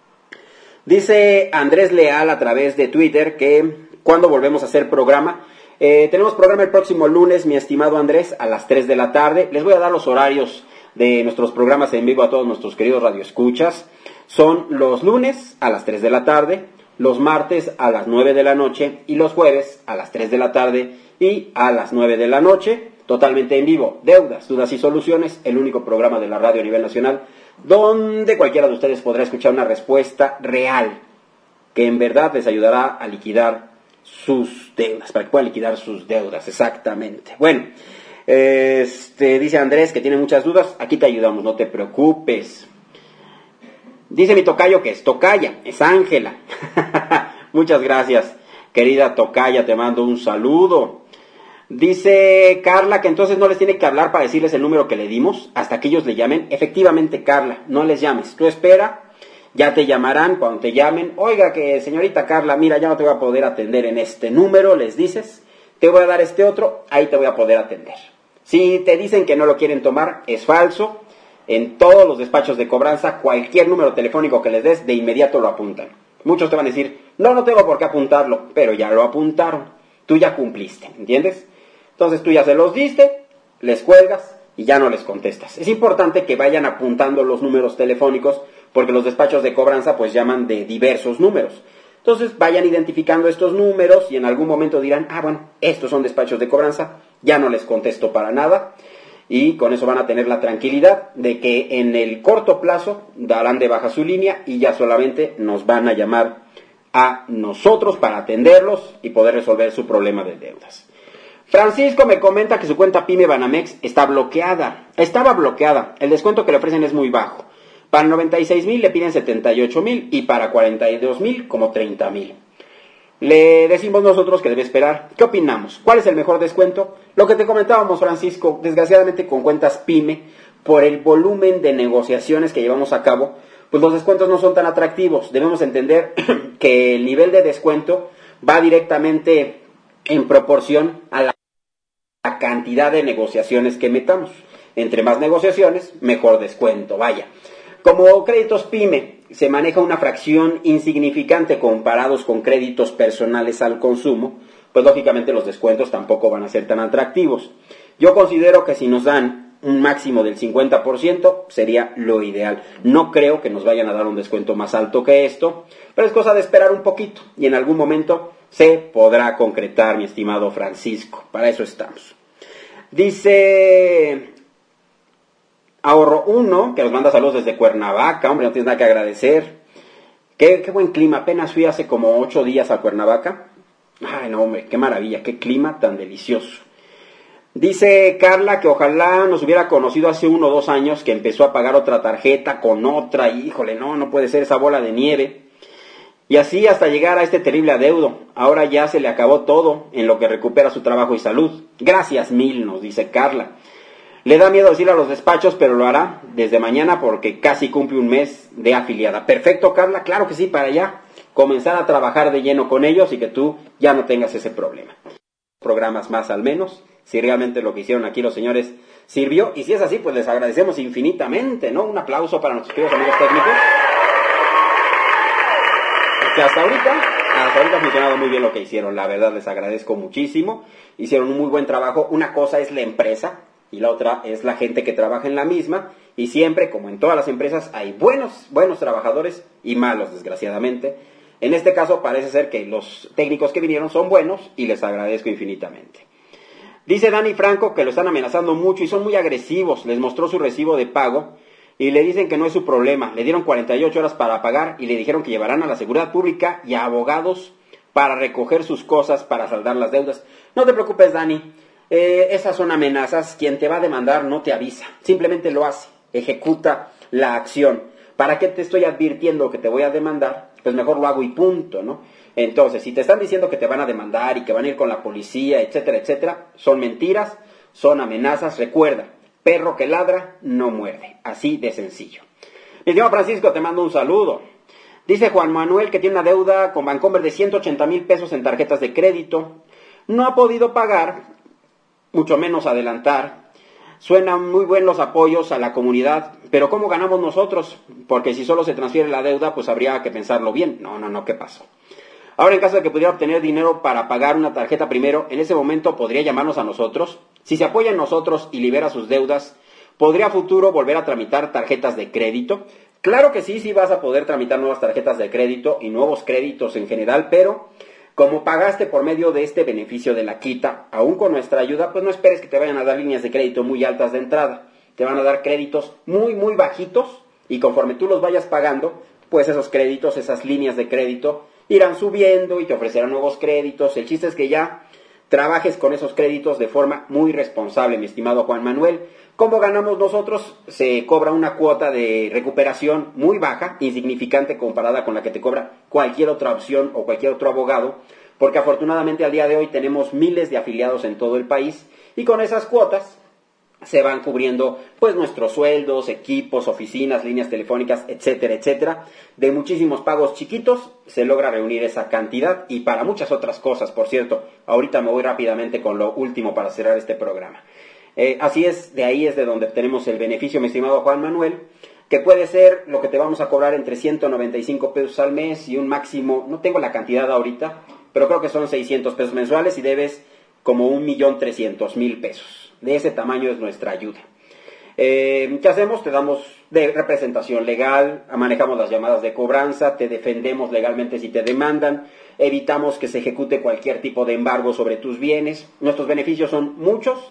Speaker 2: Dice Andrés Leal a través de Twitter que ¿cuándo volvemos a hacer programa? Eh, tenemos programa el próximo lunes, mi estimado Andrés, a las tres de la tarde. Les voy a dar los horarios de nuestros programas en vivo a todos nuestros queridos radioescuchas. Son los lunes a las tres de la tarde, los martes a las nueve de la noche y los jueves a las tres de la tarde y a las nueve de la noche, totalmente en vivo. Deudas, dudas y soluciones, el único programa de la radio a nivel nacional donde cualquiera de ustedes podrá escuchar una respuesta real que en verdad les ayudará a liquidar sus deudas, para que puedan liquidar sus deudas, exactamente. Bueno, este, dice Andrés que tiene muchas dudas, aquí te ayudamos, no te preocupes. Dice mi tocayo que es tocaya, es Ángela. Muchas gracias, querida tocaya, te mando un saludo. Dice Carla que entonces no les tiene que hablar para decirles el número que le dimos hasta que ellos le llamen. Efectivamente, Carla, no les llames, tú espera, ya te llamarán cuando te llamen. Oiga que señorita Carla, mira, ya no te voy a poder atender en este número, les dices, te voy a dar este otro, ahí te voy a poder atender. Si te dicen que no lo quieren tomar, es falso. En todos los despachos de cobranza, cualquier número telefónico que les des, de inmediato lo apuntan. Muchos te van a decir, no, no tengo por qué apuntarlo, pero ya lo apuntaron. Tú ya cumpliste, ¿entiendes? Entonces tú ya se los diste, les cuelgas y ya no les contestas. Es importante que vayan apuntando los números telefónicos porque los despachos de cobranza pues llaman de diversos números. Entonces vayan identificando estos números y en algún momento dirán, ah, bueno, estos son despachos de cobranza, ya no les contesto para nada. Y con eso van a tener la tranquilidad de que en el corto plazo darán de baja su línea y ya solamente nos van a llamar a nosotros para atenderlos y poder resolver su problema de deudas. Francisco me comenta que su cuenta Pyme Banamex está bloqueada. Estaba bloqueada. El descuento que le ofrecen es muy bajo. Para noventa y seis mil le piden setenta y ocho mil y para cuarenta y dos mil como treinta mil. Le decimos nosotros que debe esperar. ¿Qué opinamos? ¿Cuál es el mejor descuento? Lo que te comentábamos, Francisco, desgraciadamente con cuentas Pyme, por el volumen de negociaciones que llevamos a cabo, pues los descuentos no son tan atractivos. Debemos entender que el nivel de descuento va directamente en proporción a la la cantidad de negociaciones que metamos. Entre más negociaciones, mejor descuento, vaya. Como créditos PYME, se maneja una fracción insignificante comparados con créditos personales al consumo, pues lógicamente los descuentos tampoco van a ser tan atractivos. Yo considero que si nos dan un máximo del cincuenta por ciento sería lo ideal. No creo que nos vayan a dar un descuento más alto que esto, pero es cosa de esperar un poquito y en algún momento se podrá concretar, mi estimado Francisco. Para eso estamos. Dice Ahorro uno, que nos manda saludos desde Cuernavaca. Hombre, no tienes nada que agradecer. Qué, qué buen clima. Apenas fui hace como ocho días a Cuernavaca. Ay, no, hombre, qué maravilla, qué clima tan delicioso. Dice Carla que ojalá nos hubiera conocido hace uno o dos años, que empezó a pagar otra tarjeta con otra, y híjole, no, no puede ser esa bola de nieve. Y así hasta llegar a este terrible adeudo. Ahora ya se le acabó todo en lo que recupera su trabajo y salud. Gracias mil, nos dice Carla. Le da miedo decir a los despachos, pero lo hará desde mañana porque casi cumple un mes de afiliada. Perfecto, Carla, claro que sí, para allá comenzar a trabajar de lleno con ellos y que tú ya no tengas ese problema. Programas más al menos, si realmente lo que hicieron aquí los señores sirvió, y si es así, pues les agradecemos infinitamente, ¿no? Un aplauso para nuestros queridos amigos técnicos, que hasta ahorita, hasta ahorita ha funcionado muy bien lo que hicieron, la verdad les agradezco muchísimo, hicieron un muy buen trabajo. Una cosa es la empresa y la otra es la gente que trabaja en la misma, y siempre, como en todas las empresas, hay buenos, buenos trabajadores y malos, desgraciadamente. En este caso parece ser que los técnicos que vinieron son buenos y les agradezco infinitamente. Dice Dani Franco que lo están amenazando mucho y son muy agresivos. Les mostró su recibo de pago y le dicen que no es su problema. Le dieron cuarenta y ocho horas para pagar y le dijeron que llevarán a la seguridad pública y a abogados para recoger sus cosas para saldar las deudas. No te preocupes, Dani. Eh, esas son amenazas. Quien te va a demandar no te avisa. Simplemente lo hace. Ejecuta la acción. ¿Para qué te estoy advirtiendo que te voy a demandar? Pues mejor lo hago y punto, ¿no? Entonces, si te están diciendo que te van a demandar y que van a ir con la policía, etcétera, etcétera, son mentiras, son amenazas. Recuerda, perro que ladra no muerde. Así de sencillo. Mi estimado Francisco, te mando un saludo. Dice Juan Manuel que tiene una deuda con Bancomer de ciento ochenta mil pesos en tarjetas de crédito. No ha podido pagar, mucho menos adelantar. Suenan muy buenos los apoyos a la comunidad, pero ¿cómo ganamos nosotros? Porque si solo se transfiere la deuda, pues habría que pensarlo bien. No, no, no, ¿qué pasó? Ahora, en caso de que pudiera obtener dinero para pagar una tarjeta primero, en ese momento podría llamarnos a nosotros. Si se apoya en nosotros y libera sus deudas, ¿podría a futuro volver a tramitar tarjetas de crédito? Claro que sí, sí vas a poder tramitar nuevas tarjetas de crédito y nuevos créditos en general, pero como pagaste por medio de este beneficio de la quita, aún con nuestra ayuda, pues no esperes que te vayan a dar líneas de crédito muy altas de entrada. Te van a dar créditos muy, muy bajitos y conforme tú los vayas pagando, pues esos créditos, esas líneas de crédito irán subiendo y te ofrecerán nuevos créditos. El chiste es que ya trabajes con esos créditos de forma muy responsable, mi estimado Juan Manuel. ¿Cómo ganamos nosotros? Se cobra una cuota de recuperación muy baja, insignificante comparada con la que te cobra cualquier otra opción o cualquier otro abogado, porque afortunadamente al día de hoy tenemos miles de afiliados en todo el país y con esas cuotas se van cubriendo pues nuestros sueldos, equipos, oficinas, líneas telefónicas, etcétera, etcétera. De muchísimos pagos chiquitos se logra reunir esa cantidad y para muchas otras cosas, por cierto. Ahorita me voy rápidamente con lo último para cerrar este programa. Eh, así es, de ahí es de donde obtenemos el beneficio, mi estimado Juan Manuel, que puede ser lo que te vamos a cobrar entre ciento noventa y cinco pesos al mes y un máximo, no tengo la cantidad ahorita, pero creo que son seiscientos pesos mensuales y debes como un millón trescientos mil pesos. De ese tamaño es nuestra ayuda. Eh, ¿Qué hacemos? Te damos de representación legal, manejamos las llamadas de cobranza, te defendemos legalmente si te demandan, evitamos que se ejecute cualquier tipo de embargo sobre tus bienes. Nuestros beneficios son muchos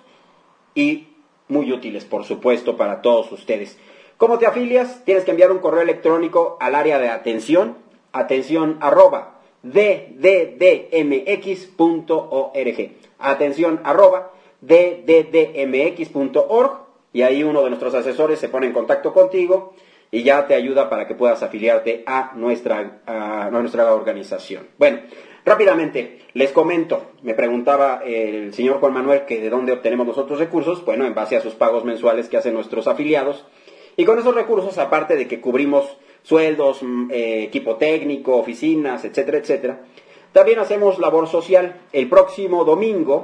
Speaker 2: y muy útiles, por supuesto, para todos ustedes. ¿Cómo te afilias? Tienes que enviar un correo electrónico al área de atención, atención arroba d d d m x punto org, atención arroba d d d m x punto org, y ahí uno de nuestros asesores se pone en contacto contigo y ya te ayuda para que puedas afiliarte a nuestra, a nuestra organización. Bueno, rápidamente les comento, me preguntaba el señor Juan Manuel que de dónde obtenemos nosotros recursos. Bueno, en base a sus pagos mensuales que hacen nuestros afiliados, y con esos recursos, aparte de que cubrimos sueldos, eh, equipo técnico, oficinas, etcétera, etcétera, también hacemos labor social. El próximo domingo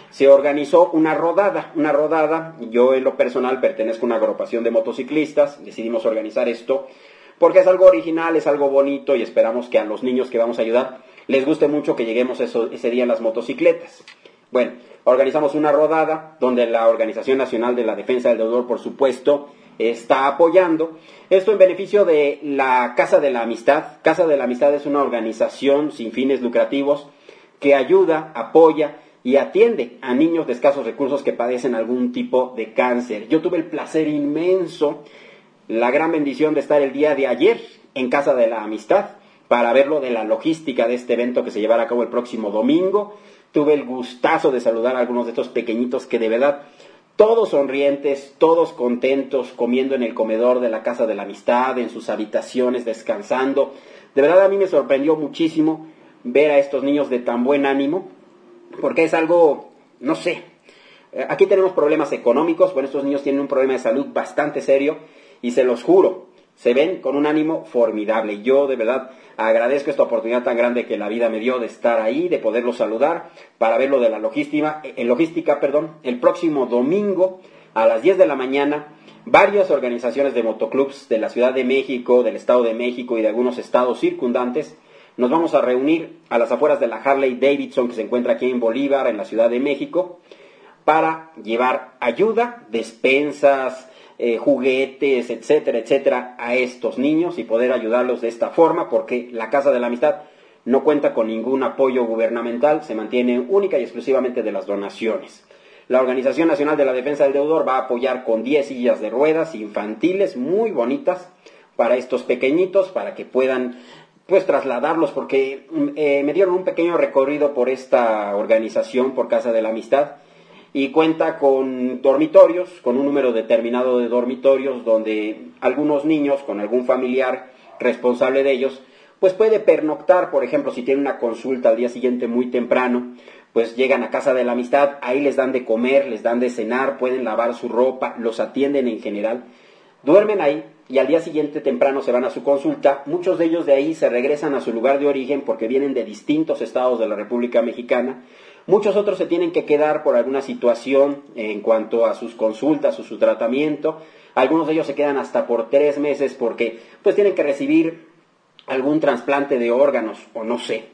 Speaker 2: se organizó una rodada, una rodada, yo en lo personal pertenezco a una agrupación de motociclistas, decidimos organizar esto porque es algo original, es algo bonito y esperamos que a los niños que vamos a ayudar les guste mucho que lleguemos eso, ese día en las motocicletas. Bueno, organizamos una rodada donde la Organización Nacional de la Defensa del Deudor, por supuesto, está apoyando. Esto en beneficio de la Casa de la Amistad. Casa de la Amistad es una organización sin fines lucrativos que ayuda, apoya y atiende a niños de escasos recursos que padecen algún tipo de cáncer. Yo tuve el placer inmenso, la gran bendición de estar el día de ayer en Casa de la Amistad para ver lo de la logística de este evento que se llevará a cabo el próximo domingo. Tuve el gustazo de saludar a algunos de estos pequeñitos que de verdad, todos sonrientes, todos contentos, comiendo en el comedor de la Casa de la Amistad, en sus habitaciones, descansando. De verdad a mí me sorprendió muchísimo ver a estos niños de tan buen ánimo, porque es algo, no sé, aquí tenemos problemas económicos, bueno, estos niños tienen un problema de salud bastante serio, y se los juro, se ven con un ánimo formidable. Yo de verdad agradezco esta oportunidad tan grande que la vida me dio de estar ahí, de poderlos saludar, para ver lo de la logística, en logística, perdón, el próximo domingo a las diez de la mañana, varias organizaciones de motoclubs de la Ciudad de México, del Estado de México y de algunos estados circundantes, nos vamos a reunir a las afueras de la Harley Davidson que se encuentra aquí en Bolívar, en la Ciudad de México, para llevar ayuda, despensas, Eh, juguetes, etcétera, etcétera, a estos niños y poder ayudarlos de esta forma, porque la Casa de la Amistad no cuenta con ningún apoyo gubernamental, se mantiene única y exclusivamente de las donaciones. La Organización Nacional de la Defensa del Deudor va a apoyar con diez sillas de ruedas infantiles muy bonitas para estos pequeñitos, para que puedan pues trasladarlos, porque eh, me dieron un pequeño recorrido por esta organización, por Casa de la Amistad, y cuenta con dormitorios, con un número determinado de dormitorios donde algunos niños con algún familiar responsable de ellos, pues puede pernoctar. Por ejemplo, si tienen una consulta al día siguiente muy temprano, pues llegan a Casa de la Amistad, ahí les dan de comer, les dan de cenar, pueden lavar su ropa, los atienden en general, duermen ahí y al día siguiente temprano se van a su consulta. Muchos de ellos de ahí se regresan a su lugar de origen porque vienen de distintos estados de la República Mexicana. Muchos otros se tienen que quedar por alguna situación en cuanto a sus consultas o su tratamiento. Algunos de ellos se quedan hasta por tres meses porque pues tienen que recibir algún trasplante de órganos o no sé.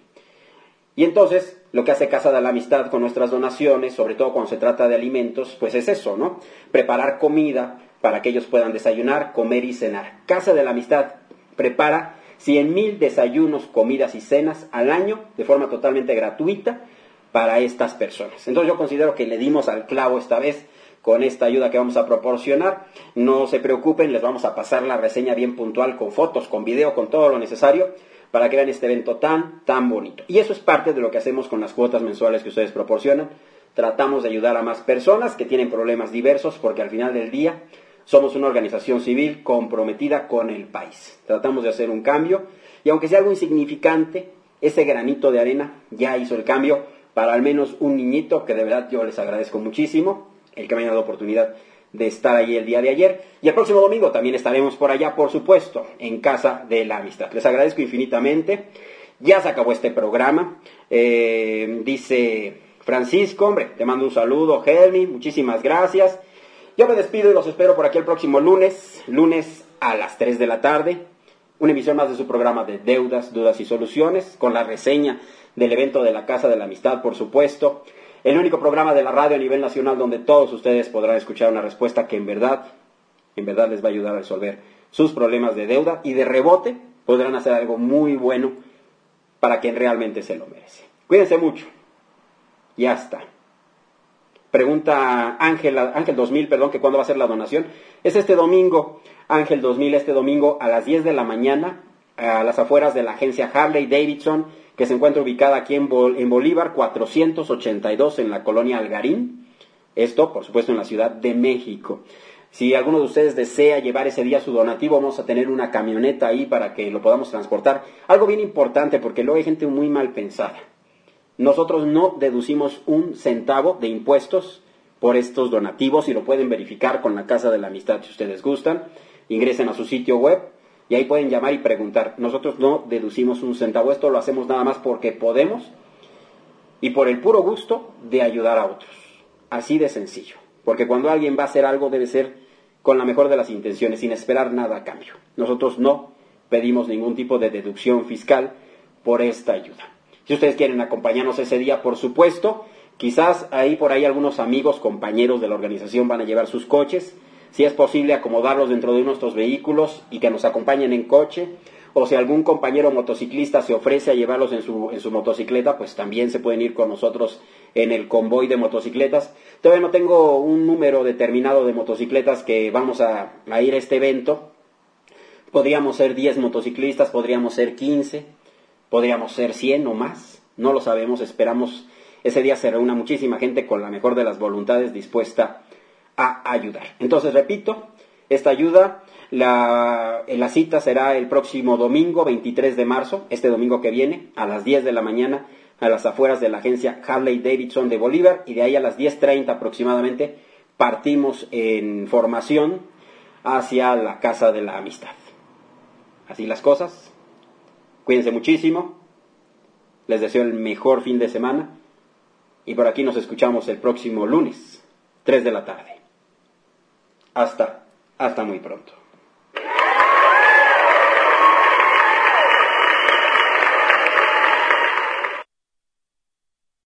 Speaker 2: Y entonces lo que hace Casa de la Amistad con nuestras donaciones, sobre todo cuando se trata de alimentos, pues es eso, ¿no? Preparar comida para que ellos puedan desayunar, comer y cenar. Casa de la Amistad prepara cien mil desayunos, comidas y cenas al año de forma totalmente gratuita para estas personas. Entonces yo considero que le dimos al clavo esta vez con esta ayuda que vamos a proporcionar. No se preocupen, les vamos a pasar la reseña bien puntual con fotos, con video, con todo lo necesario para que vean este evento tan, tan bonito. Y eso es parte de lo que hacemos con las cuotas mensuales que ustedes proporcionan. Tratamos de ayudar a más personas que tienen problemas diversos porque al final del día somos una organización civil comprometida con el país. Tratamos de hacer un cambio y aunque sea algo insignificante, ese granito de arena ya hizo el cambio para al menos un niñito, que de verdad yo les agradezco muchísimo el que me hayan dado oportunidad de estar ahí el día de ayer. Y el próximo domingo también estaremos por allá, por supuesto, en Casa de la Amistad. Les agradezco infinitamente. Ya se acabó este programa. Eh, dice Francisco, hombre, te mando un saludo, Helmi, muchísimas gracias. Yo me despido y los espero por aquí el próximo lunes, lunes a las tres de la tarde. Una emisión más de su programa de Deudas, Dudas y Soluciones, con la reseña del evento de la Casa de la Amistad, por supuesto. El único programa de la radio a nivel nacional donde todos ustedes podrán escuchar una respuesta que en verdad, en verdad les va a ayudar a resolver sus problemas de deuda y de rebote podrán hacer algo muy bueno para quien realmente se lo merece. Cuídense mucho. Ya está. Pregunta Ángel, Ángel dos mil, perdón, que cuándo va a ser la donación. Es este domingo, Ángel dos mil, este domingo a las diez de la mañana, a las afueras de la agencia Harley Davidson, que se encuentra ubicada aquí en, Bol- en Bolívar, cuatrocientos ochenta y dos, en la colonia Algarín. Esto, por supuesto, en la Ciudad de México. Si alguno de ustedes desea llevar ese día su donativo, vamos a tener una camioneta ahí para que lo podamos transportar. Algo bien importante, porque luego hay gente muy mal pensada. Nosotros no deducimos un centavo de impuestos por estos donativos y lo pueden verificar con la Casa de la Amistad si ustedes gustan. Ingresen a su sitio web y ahí pueden llamar y preguntar. Nosotros no deducimos un centavo, esto lo hacemos nada más porque podemos y por el puro gusto de ayudar a otros. así de sencillo. Porque cuando alguien va a hacer algo debe ser con la mejor de las intenciones, sin esperar nada a cambio. Nosotros no pedimos ningún tipo de deducción fiscal por esta ayuda. Si ustedes quieren acompañarnos ese día, por supuesto, quizás ahí por ahí algunos amigos, compañeros de la organización van a llevar sus coches. Si es posible acomodarlos dentro de nuestros vehículos y que nos acompañen en coche, o si algún compañero motociclista se ofrece a llevarlos en su, en su motocicleta, pues también se pueden ir con nosotros en el convoy de motocicletas. Todavía no tengo un número determinado de motocicletas que vamos a, a ir a este evento. Podríamos ser diez motociclistas, podríamos ser quince, podríamos ser cien o más, no lo sabemos, esperamos ese día se reúna muchísima gente con la mejor de las voluntades dispuesta a ayudar. Entonces, repito, esta ayuda, la, la cita será el próximo domingo, veintitrés de marzo, este domingo que viene, a las diez de la mañana, a las afueras de la agencia Harley Davidson de Bolívar, y de ahí a las diez treinta aproximadamente partimos en formación hacia la Casa de la Amistad. Así las cosas, cuídense muchísimo, les deseo el mejor fin de semana, y por aquí nos escuchamos el próximo lunes, tres de la tarde. Hasta, hasta muy pronto.